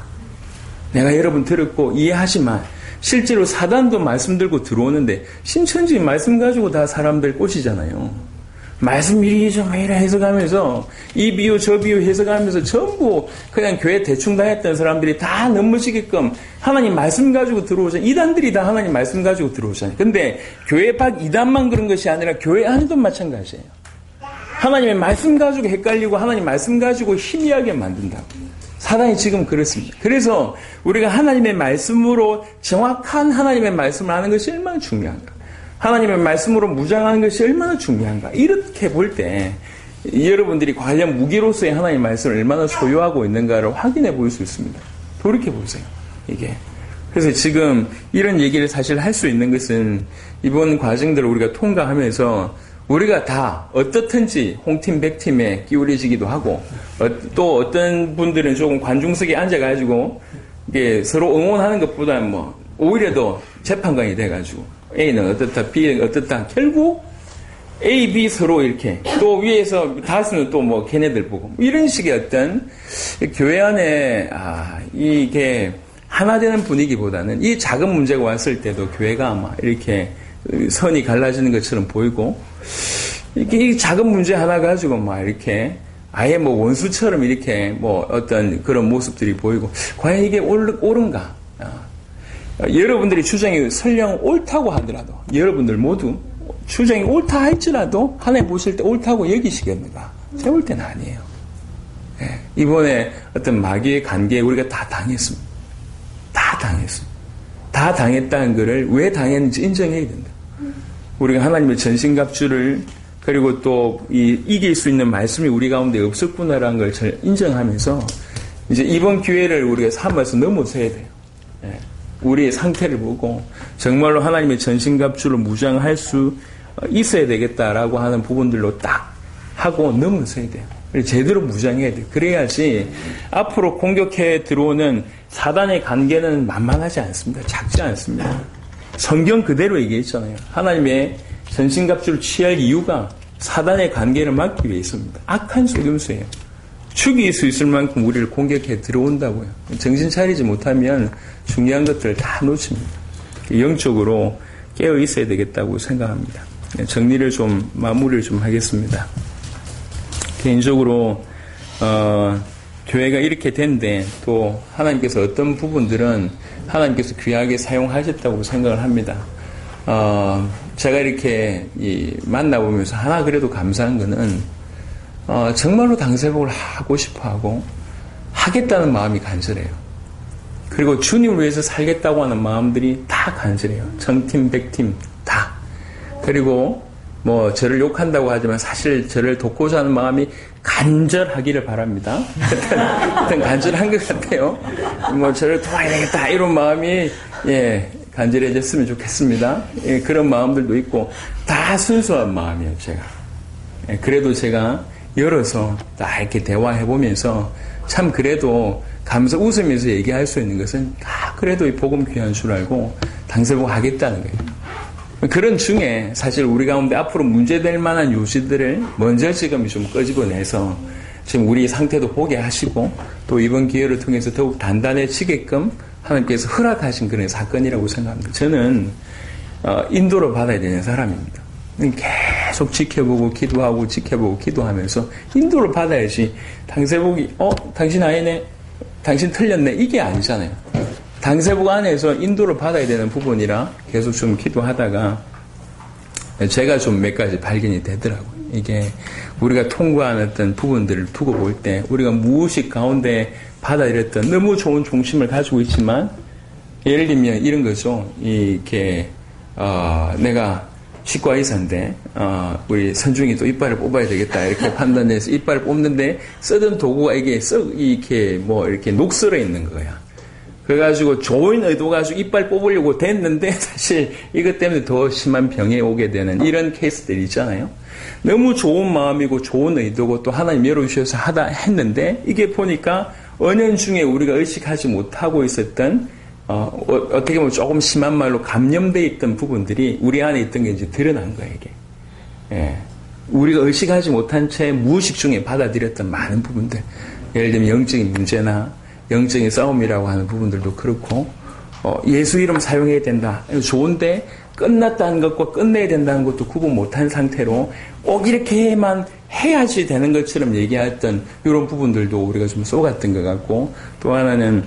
내가 여러분 들었고 이해하지만 실제로 사단도 말씀 들고 들어오는데 신천지 말씀 가지고 다 사람들 꼬시잖아요. 말씀 이리저리 해석하면서 이 비유 저 비유 해석하면서 전부 그냥 교회 대충 다녔던 사람들이 다 넘어지게끔 하나님 말씀 가지고 들어오잖아요. 이단들이 다 하나님 말씀 가지고 들어오잖아요. 근데 교회 밖 이단만 그런 것이 아니라 교회 안에도 마찬가지예요. 하나님의 말씀 가지고 헷갈리고 하나님 말씀 가지고 희미하게 만든다고. 사단이 지금 그렇습니다. 그래서 우리가 하나님의 말씀으로 정확한 하나님의 말씀을 하는 것이 얼마나 중요한가. 하나님의 말씀으로 무장하는 것이 얼마나 중요한가. 이렇게 볼 때 여러분들이 관련 무기로서의 하나님의 말씀을 얼마나 소유하고 있는가를 확인해 볼 수 있습니다. 돌이켜 보세요. 이게. 그래서 지금 이런 얘기를 사실 할 수 있는 것은 이번 과정들을 우리가 통과하면서 우리가 다 어떻든지 홍팀 백팀에 끼우려지기도 하고 어, 또 어떤 분들은 조금 관중석에 앉아가지고 이게 서로 응원하는 것보다 뭐 오히려 더 재판관이 돼가지고 A는 어떻다, B는 어떻다. 결국 A, B 서로 이렇게 또 위에서 다수는 또 뭐 걔네들 보고 이런 식의 어떤 교회 안에 아 이게 하나 되는 분위기보다는 이 작은 문제가 왔을 때도 교회가 아마 이렇게 선이 갈라지는 것처럼 보이고 이렇게 이 작은 문제 하나 가지고 막 이렇게 아예 뭐 원수처럼 이렇게 뭐 어떤 그런 모습들이 보이고 과연 이게 옳, 옳은가? 여러분들이 주장이 설령 옳다고 하더라도 여러분들 모두 주장이 옳다 할지라도 하나님 보실 때 옳다고 여기시겠는가? 제가 볼 때는 아니에요. 네. 이번에 어떤 마귀의 관계에 우리가 다 당했습니다. 다 당했습니다. 다 당했다는 것을 왜 당했는지 인정해야 된다. 우리가 하나님의 전신갑주를 그리고 또 이, 이길 수 있는 말씀이 우리 가운데 없었구나라는 걸 인정하면서 이제 이번 기회를 우리가 삼아서 넘어서야 돼요. 네. 우리의 상태를 보고 정말로 하나님의 전신갑주를 무장할 수 있어야 되겠다라고 하는 부분들로 딱 하고 넘어서야 돼요. 제대로 무장해야 돼요. 그래야지 앞으로 공격해 들어오는 사단의 관계는 만만하지 않습니다. 작지 않습니다. 성경 그대로 얘기했잖아요. 하나님의 전신갑주를 취할 이유가 사단의 관계를 막기 위해서입니다. 악한 속임수예요. 죽일 수 있을 만큼 우리를 공격해 들어온다고요. 정신 차리지 못하면 중요한 것들을 다 놓칩니다. 영적으로 깨어 있어야 되겠다고 생각합니다. 정리를 좀 마무리를 좀 하겠습니다. 개인적으로 어, 교회가 이렇게 된데 또 하나님께서 어떤 부분들은 하나님께서 귀하게 사용하셨다고 생각을 합니다. 어, 제가 이렇게 이 만나보면서 하나 그래도 감사한 거는 어, 정말로 당세복을 하고 싶어하고 하겠다는 마음이 간절해요. 그리고 주님을 위해서 살겠다고 하는 마음들이 다 간절해요. 정팀, 백팀 다. 그리고 뭐 저를 욕한다고 하지만 사실 저를 돕고자 하는 마음이 간절하기를 바랍니다. 하여튼 간절한 것 같아요. 뭐 저를 도와야 되겠다 이런 마음이 예 간절해졌으면 좋겠습니다. 예, 그런 마음들도 있고 다 순수한 마음이에요. 제가. 예, 그래도 제가 열어서 딱 이렇게 대화해보면서 참 그래도 감사 웃으면서 얘기할 수 있는 것은 다 그래도 이 복음 귀한 줄 알고 당세복 하겠다는 거예요. 그런 중에 사실 우리 가운데 앞으로 문제될 만한 요지들을 먼저 지금 좀 끄집어내서 지금 우리 상태도 보게 하시고 또 이번 기회를 통해서 더욱 단단해지게끔 하나님께서 허락하신 그런 사건이라고 생각합니다. 저는 어, 인도를 받아야 되는 사람입니다. 계속 지켜보고 기도하고 지켜보고 기도하면서 인도를 받아야지 당세복이 어? 당신 아니네? 당신 틀렸네? 이게 아니잖아요. 당세복 안에서 인도를 받아야 되는 부분이라 계속 좀 기도하다가 제가 좀 몇 가지 발견이 되더라고요. 이게 우리가 통과한 어떤 부분들을 두고 볼 때 우리가 무의식 가운데 받아들였던 너무 좋은 중심을 가지고 있지만 예를 들면 이런 거죠. 이렇게 어, 내가 치과 의사인데 어, 우리 선중이 또 이빨을 뽑아야 되겠다 이렇게 판단해서 이빨을 뽑는데 쓰던 도구가 이게 썩 이렇게 뭐 이렇게 녹슬어 있는 거야. 그래가지고 좋은 의도 가지고 이빨 뽑으려고 됐는데 사실 이것 때문에 더 심한 병에 오게 되는 이런 케이스들이 있잖아요. 너무 좋은 마음이고 좋은 의도고 또 하나님 열어주셔서 하다 했는데 이게 보니까 은연중에 우리가 의식하지 못하고 있었던 어, 어떻게 보면 조금 심한 말로 감염되어 있던 부분들이 우리 안에 있던 게 이제 드러난 거예요, 이게. 예. 우리가 의식하지 못한 채 무의식 중에 받아들였던 많은 부분들. 예를 들면 영적인 문제나 영적인 싸움이라고 하는 부분들도 그렇고, 어, 예수 이름 사용해야 된다. 좋은데, 끝났다는 것과 끝내야 된다는 것도 구분 못한 상태로 꼭 이렇게만 해야지 되는 것처럼 얘기했던 이런 부분들도 우리가 좀 쏘갔던 것 같고, 또 하나는,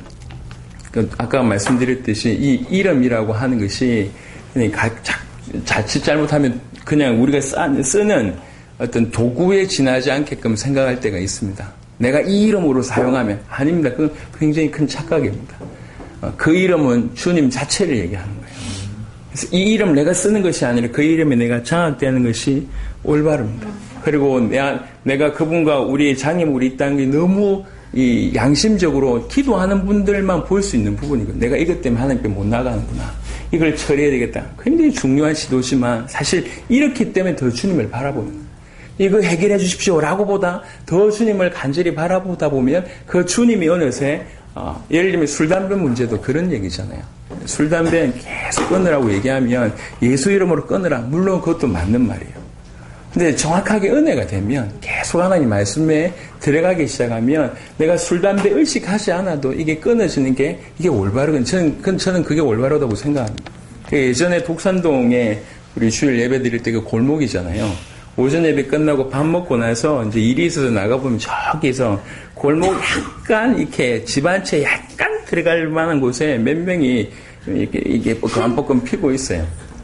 그 아까 말씀드렸듯이 이 이름이라고 하는 것이 그냥 가, 자, 자칫 잘못하면 그냥 우리가 쓰는 어떤 도구에 지나지 않게끔 생각할 때가 있습니다. 내가 이 이름으로 사용하면 아닙니다. 그건 굉장히 큰 착각입니다. 그 이름은 주님 자체를 얘기하는 거예요. 그래서 이 이름 내가 쓰는 것이 아니라 그 이름에 내가 장악되는 것이 올바릅니다. 그리고 내가, 내가 그분과 우리 장님 우리 이 땅이 너무 이 양심적으로 기도하는 분들만 볼 수 있는 부분이고 내가 이것 때문에 하나님께 못 나가는구나. 이걸 처리해야 되겠다. 굉장히 중요한 시도지만 사실 이렇기 때문에 더 주님을 바라보는 거예요. 이거 해결해 주십시오라고 보다 더 주님을 간절히 바라보다 보면 그 주님이 어느새 어, 예를 들면 술, 담배 문제도 그런 얘기잖아요. 술, 담배는 계속 끊으라고 얘기하면 예수 이름으로 끊으라. 물론 그것도 맞는 말이에요. 근데 정확하게 은혜가 되면 계속 하나님 말씀에 들어가기 시작하면 내가 술, 담배 의식하지 않아도 이게 끊어지는 게 이게 올바르건 저는, 저는 그게 올바르다고 생각합니다. 예전에 독산동에 우리 주일 예배 드릴 때 그 골목이잖아요. 오전 예배 끝나고 밥 먹고 나서 이제 일이 있어서 나가보면 저기서 골목 약간 이렇게 집 한 채 약간 들어갈 만한 곳에 몇 명이 이렇게, 이게 뻐끔뻐끔 피고 있어요.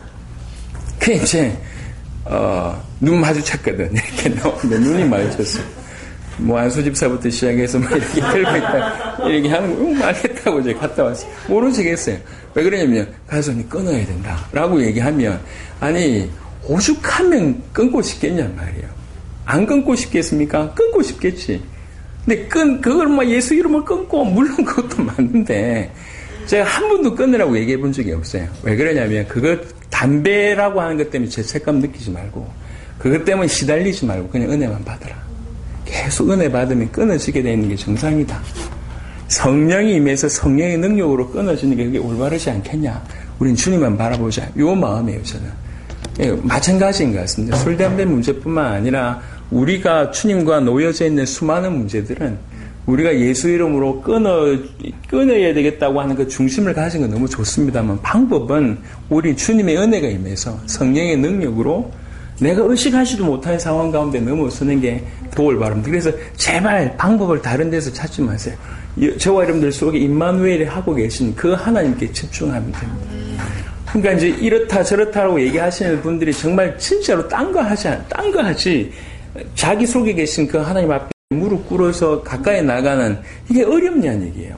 그 이제, 어, 눈 마주쳤거든. 이렇게 나오는데 눈이 마주쳤어. 뭐 안수집사부터 시작해서 막 이렇게 들고 있다. 이렇게 하는 거, 응, 알겠다고 이제 갔다 왔어요. 모르시겠어요. 왜 그러냐면, 가서 니 끊어야 된다. 라고 얘기하면, 아니, 오죽하면 끊고 싶겠냔 말이에요. 안 끊고 싶겠습니까? 끊고 싶겠지. 근데 끈, 그걸 막 예수 이름을 끊고, 물론 그것도 맞는데, 제가 한 번도 끊으라고 얘기해 본 적이 없어요. 왜 그러냐면 그거 담배라고 하는 것 때문에 죄책감 느끼지 말고 그것 때문에 시달리지 말고 그냥 은혜만 받아라. 계속 은혜 받으면 끊어지게 되는 게 정상이다. 성령이 임해서 성령의 능력으로 끊어지는 게 그게 올바르지 않겠냐. 우린 주님만 바라보자. 요 마음이에요, 저는. 예, 마찬가지인 것 같습니다. 술, 담배 문제뿐만 아니라 우리가 주님과 놓여져 있는 수많은 문제들은 우리가 예수 이름으로 끊어, 끊어야 되겠다고 하는 그 중심을 가진 건 너무 좋습니다만 방법은 우리 주님의 은혜가 임해서 성령의 능력으로 내가 의식하지도 못하는 상황 가운데 넘어서는 게 더 올바릅니다. 그래서 제발 방법을 다른 데서 찾지 마세요. 저와 여러분들 속에 임마누엘이 하고 계신 그 하나님께 집중하면 됩니다. 그러니까 이제 이렇다 저렇다라고 얘기하시는 분들이 정말 진짜로 딴 거 하지, 딴 거 하지, 자기 속에 계신 그 하나님 앞에 무릎 꿇어서 가까이 나가는, 이게 어렵냐는 얘기예요.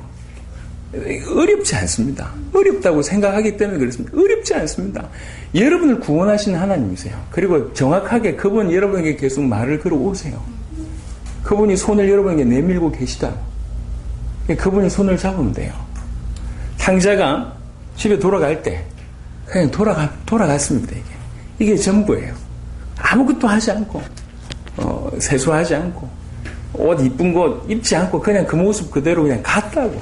어렵지 않습니다. 어렵다고 생각하기 때문에 그렇습니다. 어렵지 않습니다. 여러분을 구원하시는 하나님이세요. 그리고 정확하게 그분 여러분에게 계속 말을 걸어오세요. 그분이 손을 여러분에게 내밀고 계시다고. 그분이 손을 잡으면 돼요. 탕자가 집에 돌아갈 때 그냥 돌아가, 돌아갔습니다. 이게. 이게 전부예요. 아무것도 하지 않고, 어, 세수하지 않고, 옷 이쁜 거 입지 않고 그냥 그 모습 그대로 그냥 갔다고.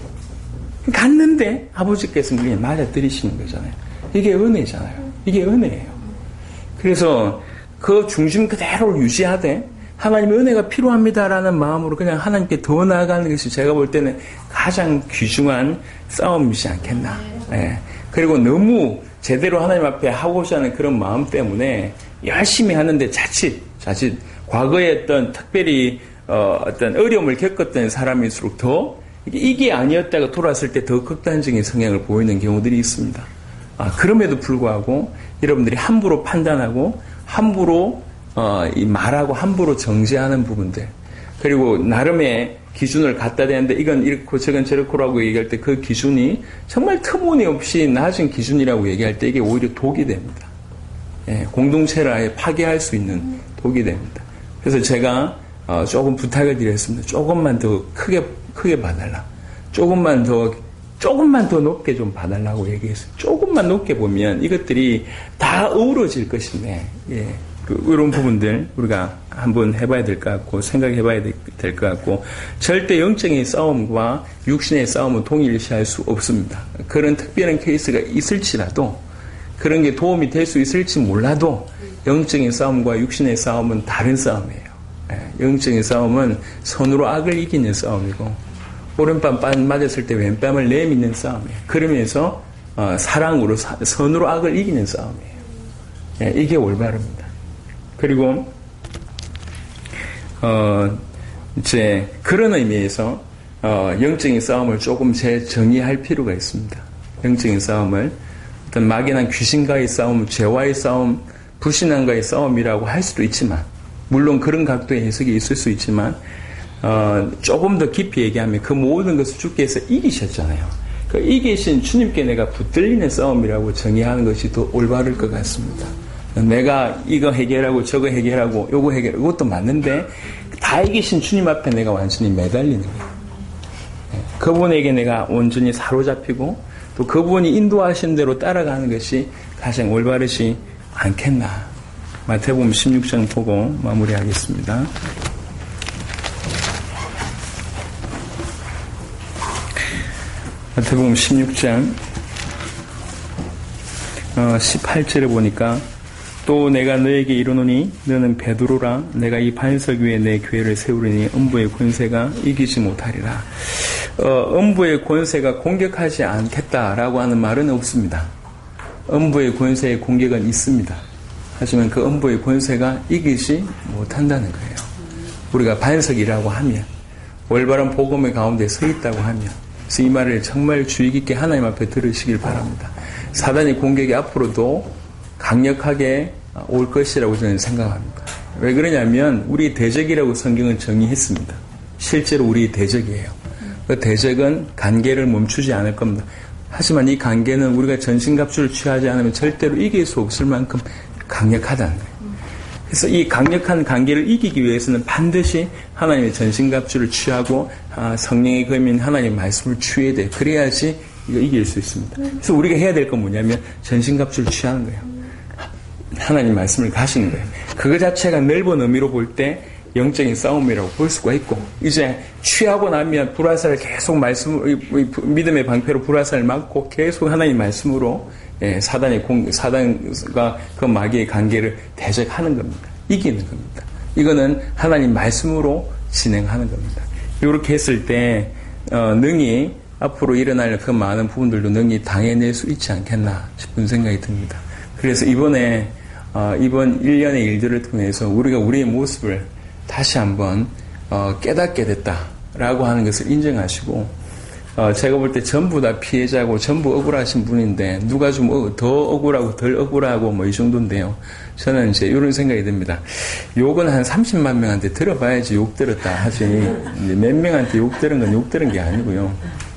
갔는데 아버지께서는 그냥 맞아들이시는 거잖아요. 이게 은혜잖아요. 이게 은혜예요. 그래서 그 중심 그대로를 유지하되 하나님의 은혜가 필요합니다라는 마음으로 그냥 하나님께 더 나아가는 것이 제가 볼 때는 가장 귀중한 싸움이지 않겠나. 예. 그리고 너무 제대로 하나님 앞에 하고자 하는 그런 마음 때문에 열심히 하는데 자칫, 자칫 과거에 어떤 특별히 어, 어떤 어려움을 겪었던 사람일수록 더 이게 아니었다가 돌아왔을 때 더 극단적인 성향을 보이는 경우들이 있습니다. 아, 그럼에도 불구하고 여러분들이 함부로 판단하고 함부로 어, 이 말하고 함부로 정죄하는 부분들, 그리고 나름의 기준을 갖다 대는데 이건 이렇고 저건 저렇고라고 얘기할 때 그 기준이 정말 터무니없이 낮은 기준이라고 얘기할 때 이게 오히려 독이 됩니다. 예, 공동체를 아예 파괴할 수 있는 독이 됩니다. 그래서 제가 어, 조금 부탁을 드렸습니다. 조금만 더 크게 크게 봐달라. 조금만 더 조금만 더 높게 좀 봐달라고 얘기했어요. 조금만 높게 보면 이것들이 다 어우러질 것인데, 예, 그 이런 부분들 우리가 한번 해봐야 될 것 같고 생각해봐야 될 것 같고, 절대 영적인 싸움과 육신의 싸움은 동일시할 수 없습니다. 그런 특별한 케이스가 있을지라도, 그런 게 도움이 될 수 있을지 몰라도 영적인 싸움과 육신의 싸움은 다른 싸움이에요. 영적인 싸움은 손으로 악을 이기는 싸움이고, 오른밤 맞았을 때 왼밤을 내미는 싸움이에요. 그러면서 어, 사랑으로 사, 선으로 악을 이기는 싸움이에요. 예, 이게 올바릅니다. 그리고 어, 이제 그런 의미에서 어, 영적인 싸움을 조금 재정의할 필요가 있습니다. 영적인 싸움을 어떤 막연한 귀신과의 싸움, 죄와의 싸움, 불신앙과의 싸움이라고 할 수도 있지만, 물론 그런 각도의 해석이 있을 수 있지만, 어, 조금 더 깊이 얘기하면 그 모든 것을 주께서 이기셨잖아요. 그 이기신 주님께 내가 붙들리는 싸움이라고 정의하는 것이 더 올바를 것 같습니다. 내가 이거 해결하고 저거 해결하고 요거 해결하고 이것도 맞는데 다 이기신 주님 앞에 내가 완전히 매달리는 거예요. 그분에게 내가 온전히 사로잡히고 또 그분이 인도하신 대로 따라가는 것이 가장 올바르지 않겠나. 마태복음 십육 장 보고 마무리하겠습니다. 마태복음 십육 장 어, 십팔 절에 보니까 또 내가 너에게 이르노니 너는 베드로라. 내가 이 반석 위에 내 교회를 세우리니 음부의 권세가 이기지 못하리라. 어, 음부의 권세가 공격하지 않겠다라고 하는 말은 없습니다. 음부의 권세의 공격은 있습니다. 하지만 그 음부의 권세가 이기지 못한다는 거예요. 우리가 반석이라고 하면, 올바른 복음의 가운데 서 있다고 하면, 그래서 이 말을 정말 주의 깊게 하나님 앞에 들으시길 바랍니다. 사단의 공격이 앞으로도 강력하게 올 것이라고 저는 생각합니다. 왜 그러냐면 우리 대적이라고 성경은 정의했습니다. 실제로 우리 대적이에요. 그 대적은 관계를 멈추지 않을 겁니다. 하지만 이 관계는 우리가 전신갑주를 취하지 않으면 절대로 이길 수 없을 만큼 강력하다는 거예요. 그래서 이 강력한 관계를 이기기 위해서는 반드시 하나님의 전신갑주를 취하고 아, 성령의 검인 하나님의 말씀을 취해야 돼요. 그래야지 이거 이길 수 있습니다. 그래서 우리가 해야 될 건 뭐냐면 전신갑주를 취하는 거예요. 하나님 말씀을 가시는 거예요. 그거 자체가 넓은 의미로 볼 때 영적인 싸움이라고 볼 수가 있고, 이제 취하고 나면 불화살을 계속 말씀, 믿음의 방패로 불화살을 맞고 계속 하나님 말씀으로 예, 사단의 공, 사단과 그 마귀의 관계를 대적하는 겁니다. 이기는 겁니다. 이거는 하나님 말씀으로 진행하는 겁니다. 이렇게 했을 때 어, 능히 앞으로 일어날 그 많은 부분들도 능히 당해낼 수 있지 않겠나 싶은 생각이 듭니다. 그래서 이번에 어, 이번 일 년의 일들을 통해서 우리가 우리의 모습을 다시 한번 어, 깨닫게 됐다라고 하는 것을 인정하시고, 어, 제가 볼 때 전부 다 피해자고 전부 억울하신 분인데 누가 좀 더 억울하고 덜 억울하고 뭐 이 정도인데요. 저는 이제 이런 생각이 듭니다. 욕은 한 삼십만 명한테 들어봐야지 욕 들었다 하지, 몇 명한테 욕 들은 건 욕 들은 게 아니고요.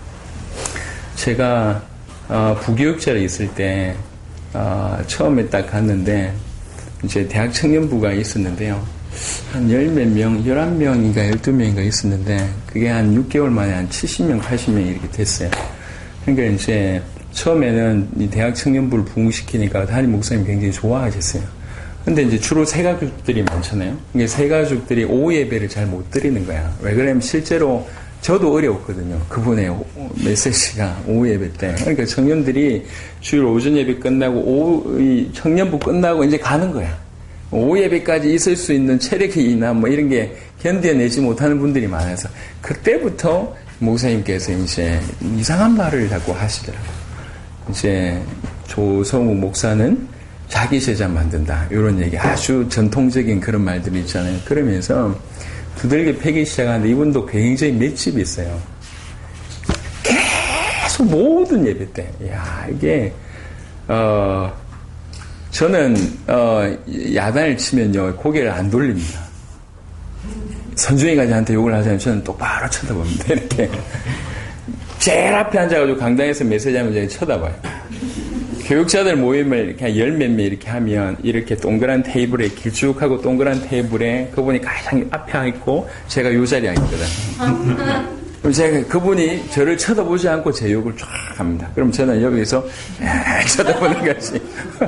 제가 어, 부교육자로 있을 때 어, 처음에 딱 갔는데 이제 대학 청년부가 있었는데요. 한 열 몇 명, 열한 명인가 열두 명인가 있었는데 그게 한 육 개월 만에 한 칠십 명, 팔십 명이 이렇게 됐어요. 그러니까 이제 처음에는 이 대학 청년부를 부흥시키니까 담임 목사님 굉장히 좋아하셨어요. 근데 이제 주로 새가족들이 많잖아요. 이게 새가족들이 오후 예배를 잘 못 드리는 거야. 왜 그러냐면 실제로 저도 어려웠거든요. 그분의 메시지가 오후 예배 때. 그러니까 청년들이 주일 오전 예배 끝나고 오후 이 청년부 끝나고 이제 가는 거야. 오후 예배까지 있을 수 있는 체력이나 뭐 이런 게 견뎌내지 못하는 분들이 많아서 그때부터 목사님께서 이제 이상한 말을 자꾸 하시더라고요. 이제 조성우 목사는 자기 제자 만든다, 이런 얘기, 아주 전통적인 그런 말들이 있잖아요. 그러면서 두들겨 패기 시작하는데 이분도 굉장히 맷집이 있어요. 계속 모든 예배 때, 야 이게 어 저는 어 야단을 치면요 고개를 안 돌립니다. 선중이가 저한테 욕을 하자면 저는 똑바로 쳐다봅니다. 이렇게 제일 앞에 앉아가지고 강당에서 메시지하면 제가 쳐다봐요. 교육자들 모임을 이렇게 열 몇 명 이렇게 하면 이렇게 동그란 테이블에 길쭉하고 동그란 테이블에 그분이 가장 앞에 있고 제가 요 자리에 있거든요. 그럼 제가 그분이 저를 쳐다보지 않고 제 욕을 쫙 합니다. 그럼 저는 여기서 쳐다보는 것이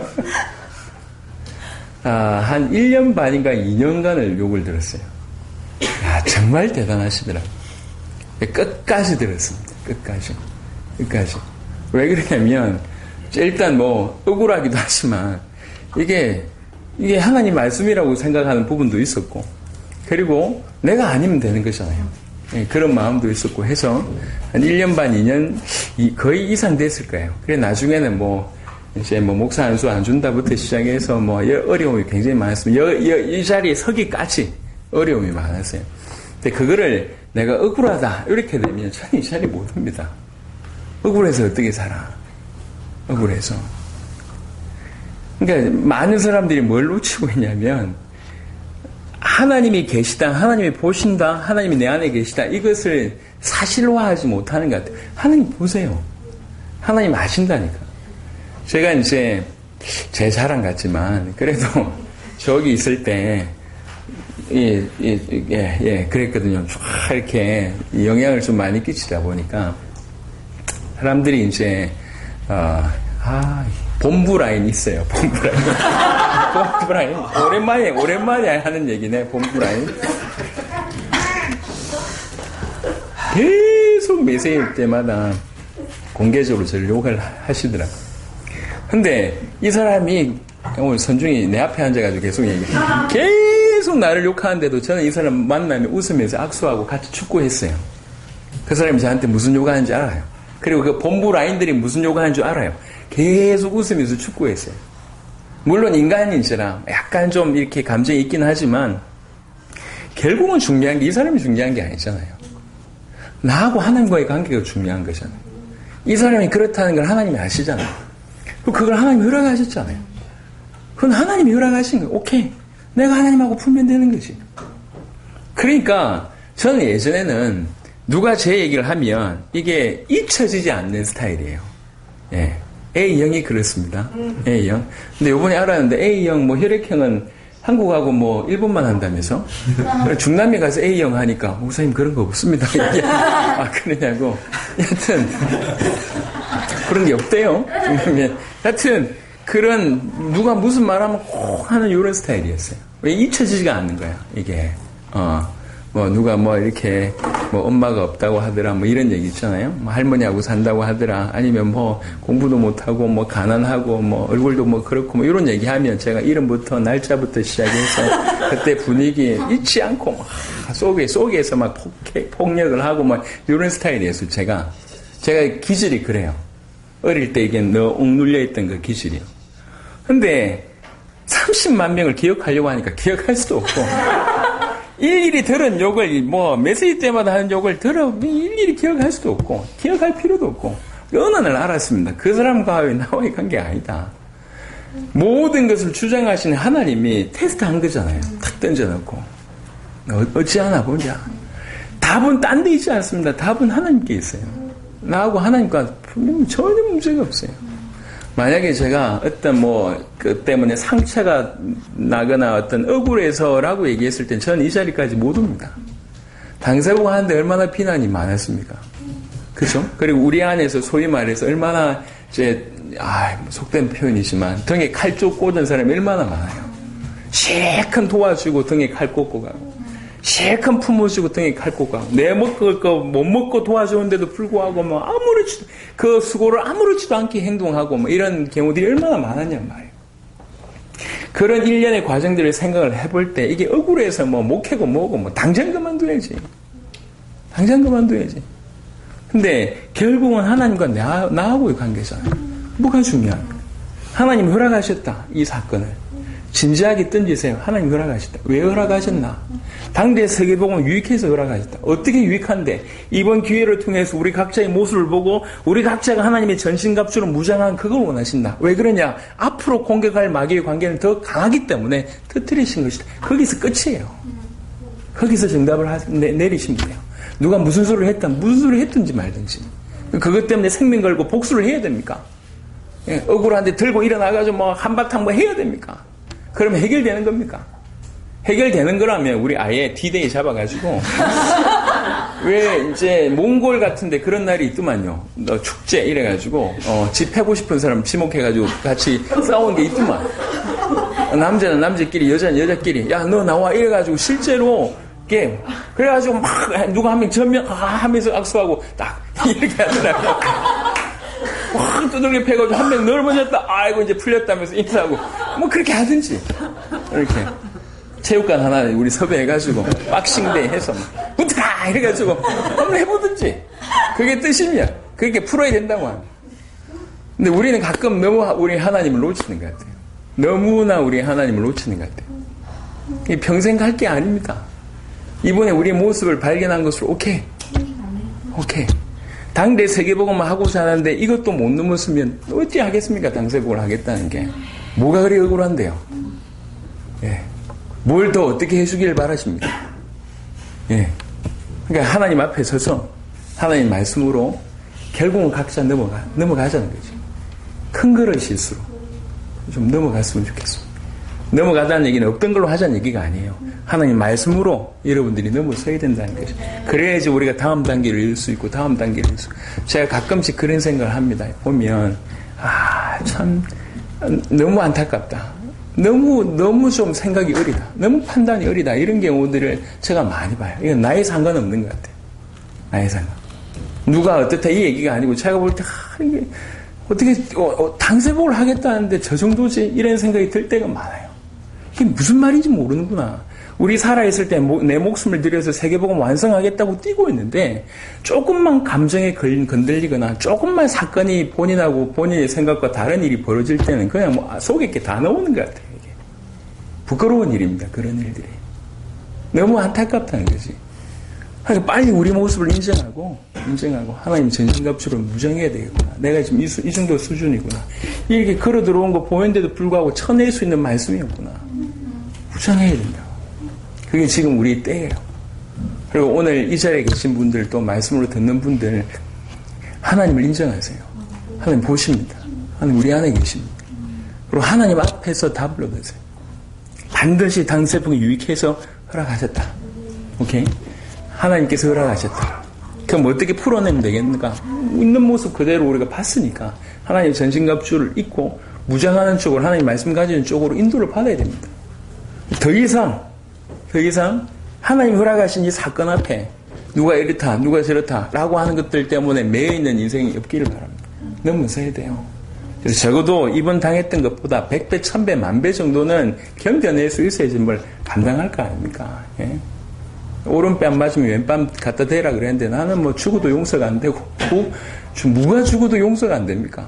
아, 한 일 년 반인가 이 년간을 욕을 들었어요. 야, 정말 대단하시더라고요. 끝까지 들었습니다. 끝까지. 끝까지. 왜 그러냐면 일단 뭐 억울하기도 하지만 이게 이게 하나님 말씀이라고 생각하는 부분도 있었고, 그리고 내가 아니면 되는 거잖아요. 네, 그런 마음도 있었고 해서 한 일 년 반, 이 년 거의 이상 됐을 거예요. 그래 나중에는 뭐 이제 뭐 목사 안수 안 준다부터 시작해서 뭐 어려움이 굉장히 많았습니다. 여, 여, 이 자리에 서기까지 어려움이 많았어요. 근데 그거를 내가 억울하다 이렇게 되면 저는 이 자리 못 옵니다. 억울해서 어떻게 살아? 억울해서. 그러니까 많은 사람들이 뭘 놓치고 있냐면 하나님이 계시다, 하나님이 보신다, 하나님이 내 안에 계시다, 이것을 사실화하지 못하는 것 같아요. 하나님 보세요. 하나님 아신다니까. 제가 이제 제 자랑 같지만 그래도 저기 있을 때 예, 예, 예, 예, 그랬거든요. 쫙 이렇게 영향을 좀 많이 끼치다 보니까 사람들이 이제 어, 아, 본부 라인 있어요. 본부 라인. 본부 라인. 오랜만에, 오랜만에 하는 얘기네, 본부 라인. 계속 메시일 때마다 공개적으로 저를 욕을 하시더라고요. 근데 이 사람이 오늘 선중이 내 앞에 앉아가지고 계속 얘기해. 계속 나를 욕하는데도 저는 이 사람 만나면 웃으면서 악수하고 같이 축구했어요. 그 사람이 저한테 무슨 욕하는지 알아요. 그리고 그 본부 라인들이 무슨 욕하는 줄 알아요. 계속 웃으면서 축구했어요. 물론 인간인지라 약간 좀 이렇게 감정이 있긴 하지만 결국은 중요한 게 이 사람이 중요한 게 아니잖아요. 나하고 하나님과의 관계가 중요한 거잖아요. 이 사람이 그렇다는 걸 하나님이 아시잖아요. 그걸 하나님이 허락하셨잖아요. 그건 하나님이 허락하신 거예요. 오케이. 내가 하나님하고 풀면 되는 거지. 그러니까 저는 예전에는 누가 제 얘기를 하면 이게 잊혀지지 않는 스타일이에요. 예. A형이 그렇습니다. A형. 근데 요번에 알았는데 A형, 뭐 혈액형은 한국하고 뭐 일본만 한다면서? 중남미 가서 A형 하니까 목사님 그런 거 없습니다. 아, 그러냐고. 여튼 그런 게 없대요. 하여튼 그런 누가 무슨 말하면 꼭 하는 이런 스타일이었어요. 왜 잊혀지지가 않는 거야 이게. 어, 뭐 누가 뭐 이렇게 뭐 엄마가 없다고 하더라 뭐 이런 얘기 있잖아요. 뭐 할머니하고 산다고 하더라. 아니면 뭐 공부도 못하고 뭐 가난하고 뭐 얼굴도 뭐 그렇고 뭐 이런 얘기하면 제가 이름부터 날짜부터 시작해서 그때 분위기 잊지 않고 막 속에 속에서 막 폭, 폭력을 하고 막 이런 스타일이었어요. 제가 제가 기질이 그래요. 어릴 때 이게 너 옥눌려 있던 그 기질이요. 근데 삼십만 명을 기억하려고 하니까 기억할 수도 없고 일일이 들은 욕을 뭐 메시지 때마다 하는 욕을 들어 일일이 기억할 수도 없고 기억할 필요도 없고 어느 날 알았습니다. 그 사람과의 나와의 관계가 아니다. 모든 것을 주장하시는 하나님이 테스트한 거잖아요. 탁 던져놓고 어찌하나 보자. 답은 딴 데 있지 않습니다. 답은 하나님께 있어요. 나하고 하나님과 분명히 전혀 문제가 없어요. 만약에 제가 어떤 뭐, 그 때문에 상처가 나거나 어떤 억울해서라고 얘기했을 땐 저는 이 자리까지 못 옵니다. 당사자고 하는데 얼마나 비난이 많았습니까? 그죠? 그리고 우리 안에서 소위 말해서 얼마나 이제, 아, 속된 표현이지만 등에 칼쪽 꽂은 사람이 얼마나 많아요. 실컷 도와주고 등에 칼 꽂고 가고. 실컷 품어주고 등에 칼 꽂고 가고. 내 먹을 거 못 먹고 도와주는데도 불구하고 뭐 아무렇지도, 그 수고를 아무렇지도 않게 행동하고 뭐 이런 경우들이 얼마나 많았냔 말이에요. 그런 일련의 과정들을 생각을 해볼 때 이게 억울해서 뭐 목해고 뭐고 뭐 당장 그만둬야지. 당장 그만둬야지. 근데 결국은 하나님과 나, 나하고의 관계잖아요. 뭐가 중요합니까? 하나님 허락하셨다. 이 사건을. 진지하게 던지세요. 하나님 허락하셨다. 왜 허락하셨나? 당대 세계복음을 유익해서 허락하셨다. 어떻게 유익한데? 이번 기회를 통해서 우리 각자의 모습을 보고 우리 각자가 하나님의 전신갑주로 무장한 그걸 원하신다. 왜 그러냐? 앞으로 공격할 마귀의 관계는 더 강하기 때문에 터뜨리신 것이다. 거기서 끝이에요. 거기서 정답을 하, 내, 내리시면 돼요. 누가 무슨 소리를 했다, 무슨 소리를 했든지 말든지. 그것 때문에 생명 걸고 복수를 해야 됩니까? 예, 억울한데 들고 일어나가지고 뭐 한바탕 뭐 해야 됩니까? 그러면 해결되는 겁니까? 해결되는 거라면 우리 아예 디데이 잡아가지고 왜 이제 몽골 같은데 그런 날이 있더만요. 너 축제 이래가지고 어, 집 패고 싶은 사람 지목해가지고 같이 싸우는 게 있더만. 남자는 남자끼리 여자는 여자끼리 야 너 나와 이래가지고 실제로 게임 그래가지고 막 누가 한 명 전면 아 하면서 악수하고 딱 이렇게 하더라고. 확 두들겨 패가지고 한 명 넓어졌다. 아이고 이제 풀렸다면서 인사하고 뭐 그렇게 하든지 이렇게 체육관 하나 우리 섭외해가지고 박싱데이 해서 붙어라 이래가지고 한번 해보든지 그게 뜻이면 그렇게 풀어야 된다고 합니다. 근데 우리는 가끔 너무 우리 하나님을 놓치는 것 같아요. 너무나 우리 하나님을 놓치는 것 같아요. 평생 갈 게 아닙니다. 이번에 우리의 모습을 발견한 것을 오케이 오케이 당대 세계복음을 하고자 하는데 이것도 못 넘었으면 어찌 하겠습니까? 당세복음을 하겠다는 게 뭐가 그리 억울한데요? 예. 뭘 더 어떻게 해주길 바라십니까? 예. 그러니까 하나님 앞에 서서 하나님 말씀으로 결국은 각자 넘어가, 넘어가자는 거지. 큰 거를 실수로 좀 넘어갔으면 좋겠습니다. 넘어가자는 얘기는 없던 걸로 하자는 얘기가 아니에요. 하나님 말씀으로 여러분들이 넘어서야 된다는 거죠. 그래야지 우리가 다음 단계를 이룰 수 있고 다음 단계를 이룰 수 있고. 제가 가끔씩 그런 생각을 합니다. 보면 아, 참 너무 안타깝다. 너무 너무 좀 생각이 어리다. 너무 판단이 어리다. 이런 경우들을 제가 많이 봐요. 이건 나에 상관없는 것 같아요. 나에 상관. 누가 어떻다 이 얘기가 아니고 제가 볼 때 아, 이게 어떻게 어, 어, 당세복을 하겠다는데 저 정도지 이런 생각이 들 때가 많아요. 이게 무슨 말인지 모르는구나. 우리 살아있을 때 내 목숨을 들여서 세계복음 완성하겠다고 뛰고 있는데 조금만 감정에 건들리거나 조금만 사건이 본인하고 본인의 생각과 다른 일이 벌어질 때는 그냥 뭐 속에 이렇게 다 나오는 것 같아요. 이게. 부끄러운 일입니다. 그런 일들이. 너무 안타깝다는 거지. 그래서 빨리 우리 모습을 인정하고 인정하고 하나님 전신갑주로 무장해야 되겠구나. 내가 지금 이, 수, 이 정도 수준이구나. 이렇게 걸어 들어온 거 보였는데도 불구하고 쳐낼 수 있는 말씀이었구나. 무장해야 된다. 그게 지금 우리 때예요. 그리고 오늘 이 자리에 계신 분들 또 말씀으로 듣는 분들 하나님을 인정하세요. 하나님 보십니다. 하나님 우리 안에 계십니다. 그리고 하나님 앞에서 답을 얻으세요. 반드시 당세풍이 유익해서 허락하셨다. 오케이? 하나님께서 허락하셨다. 그럼 어떻게 풀어내면 되겠는가? 있는 모습 그대로 우리가 봤으니까 하나님의 전신갑주를 입고 무장하는 쪽으로 하나님 말씀 가지는 쪽으로 인도를 받아야 됩니다. 더 이상 더 이상 하나님 허락하신 이 사건 앞에 누가 이렇다 누가 저렇다 라고 하는 것들 때문에 매여있는 인생이 없기를 바랍니다. 넘어서야 돼요. 그래서 적어도 이번 당했던 것보다 백 배, 천 배, 만 배 정도는 견뎌낼 수 있어야지 뭘 감당할 거 아닙니까? 예? 오른뺨 안 맞으면 왼뺨 갖다 대라 그랬는데 나는 뭐 죽어도 용서가 안 되고 뭐, 뭐가 죽어도 용서가 안 됩니까?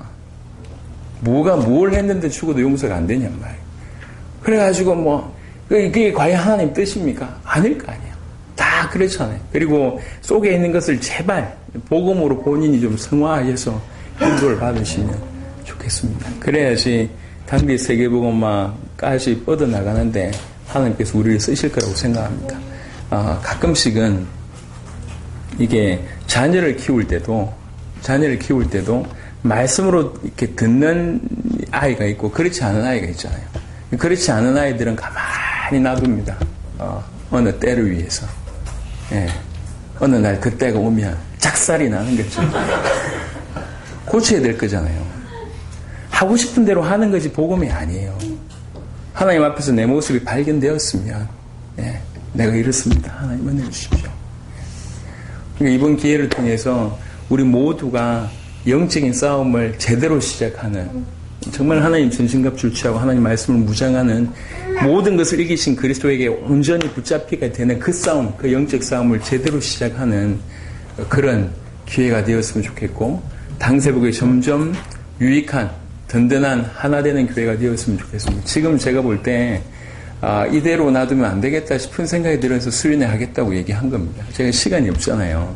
뭐가 뭘 했는데 죽어도 용서가 안 되냔 말이에요. 그래가지고 뭐 이게 과연 하나님 뜻입니까? 아닐 거 아니에요. 다 그렇잖아요. 그리고 속에 있는 것을 제발 복음으로 본인이 좀 성화해서 인도를 받으시면 좋겠습니다. 그래야지 단기 세계복음화까지 뻗어나가는데 하나님께서 우리를 쓰실 거라고 생각합니다. 어, 가끔씩은 이게 자녀를 키울 때도 자녀를 키울 때도 말씀으로 이렇게 듣는 아이가 있고 그렇지 않은 아이가 있잖아요. 그렇지 않은 아이들은 가만히 놔둡니다. 어, 어느 때를 위해서. 예. 어느 날 그때가 오면 작살이 나는 거죠. 고쳐야 될 거잖아요. 하고 싶은 대로 하는 것이 복음이 아니에요. 하나님 앞에서 내 모습이 발견되었으면 예. 내가 이렇습니다. 하나님 은혜 주십시오. 그러니까 이번 기회를 통해서 우리 모두가 영적인 싸움을 제대로 시작하는 정말 하나님 전신갑주를 취하고 하나님 말씀을 무장하는 모든 것을 이기신 그리스도에게 온전히 붙잡히게 되는 그 싸움, 그 영적 싸움을 제대로 시작하는 그런 기회가 되었으면 좋겠고 당세복에 점점 유익한 든든한 하나 되는 교회가 되었으면 좋겠습니다. 지금 제가 볼 때 아, 이대로 놔두면 안 되겠다 싶은 생각이 들어서 수련회 하겠다고 얘기한 겁니다. 제가 시간이 없잖아요.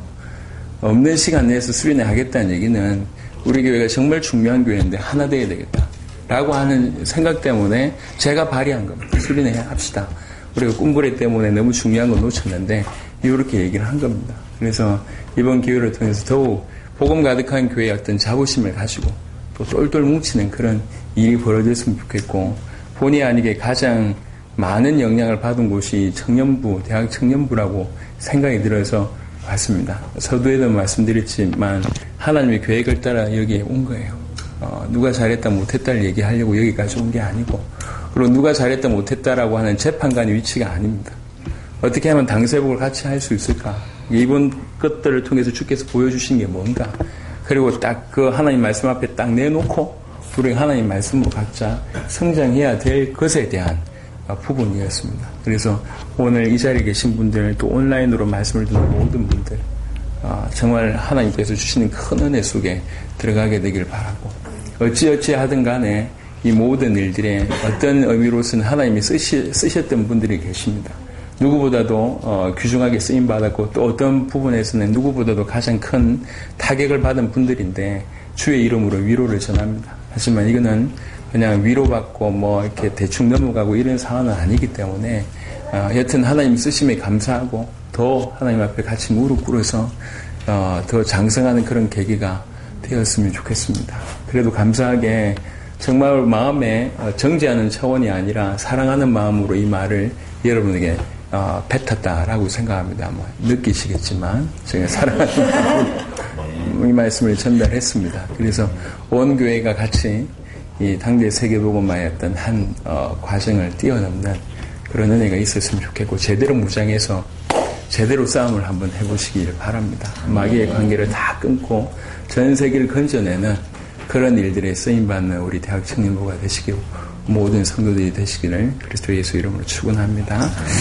없는 시간 내에서 수련회 하겠다는 얘기는 우리 교회가 정말 중요한 교회인데 하나 되어야 되겠다 라고 하는 생각 때문에 제가 발의한 겁니다. 수련회 합시다. 우리가 꿈꾸레 때문에 너무 중요한 거 놓쳤는데 이렇게 얘기를 한 겁니다. 그래서 이번 기회를 통해서 더욱 복음 가득한 교회의 어떤 자부심을 가지고 또 똘똘 뭉치는 그런 일이 벌어졌으면 좋겠고 본의 아니게 가장 많은 영향을 받은 곳이 청년부, 대학 청년부라고 생각이 들어서 왔습니다. 서두에도 말씀드렸지만 하나님의 계획을 따라 여기에 온 거예요. 어, 누가 잘했다 못했다를 얘기하려고 여기까지 온 게 아니고 그리고 누가 잘했다 못했다라고 하는 재판관의 위치가 아닙니다. 어떻게 하면 당세복을 같이 할 수 있을까? 이번 것들을 통해서 주께서 보여주신 게 뭔가 그리고 딱 그 하나님 말씀 앞에 딱 내놓고 우리가 하나님 말씀으로 각자 성장해야 될 것에 대한 부분이었습니다. 그래서 오늘 이 자리에 계신 분들 또 온라인으로 말씀을 듣는 모든 분들 정말 하나님께서 주시는 큰 은혜 속에 들어가게 되길 바라고 어찌어찌 하든 간에 이 모든 일들에 어떤 의미로서는 하나님이 쓰시, 쓰셨던 분들이 계십니다. 누구보다도 어, 귀중하게 쓰임받았고 또 어떤 부분에서는 누구보다도 가장 큰 타격을 받은 분들인데 주의 이름으로 위로를 전합니다. 하지만 이거는 그냥 위로받고 뭐 이렇게 대충 넘어가고 이런 상황은 아니기 때문에 어, 여튼 하나님 쓰심에 감사하고 더 하나님 앞에 같이 무릎 꿇어서 어, 더 장성하는 그런 계기가 되었으면 좋겠습니다. 그래도 감사하게 정말 마음에 정죄하는 차원이 아니라 사랑하는 마음으로 이 말을 여러분에게 어, 뱉었다라고 생각합니다. 뭐 느끼시겠지만 제가 사랑하는 마음으로 이 말씀을 전달했습니다. 그래서 온 교회가 같이 이 당대 세계복음화의 어떤 한 어, 과정을 뛰어넘는 그런 은혜가 있었으면 좋겠고 제대로 무장해서 제대로 싸움을 한번 해보시길 바랍니다. 마귀의 관계를 다 끊고 전 세계를 건져내는 그런 일들에 쓰임받는 우리 대학 청년부가 되시고 모든 성도들이 되시기를 그리스도 예수 이름으로 축원합니다.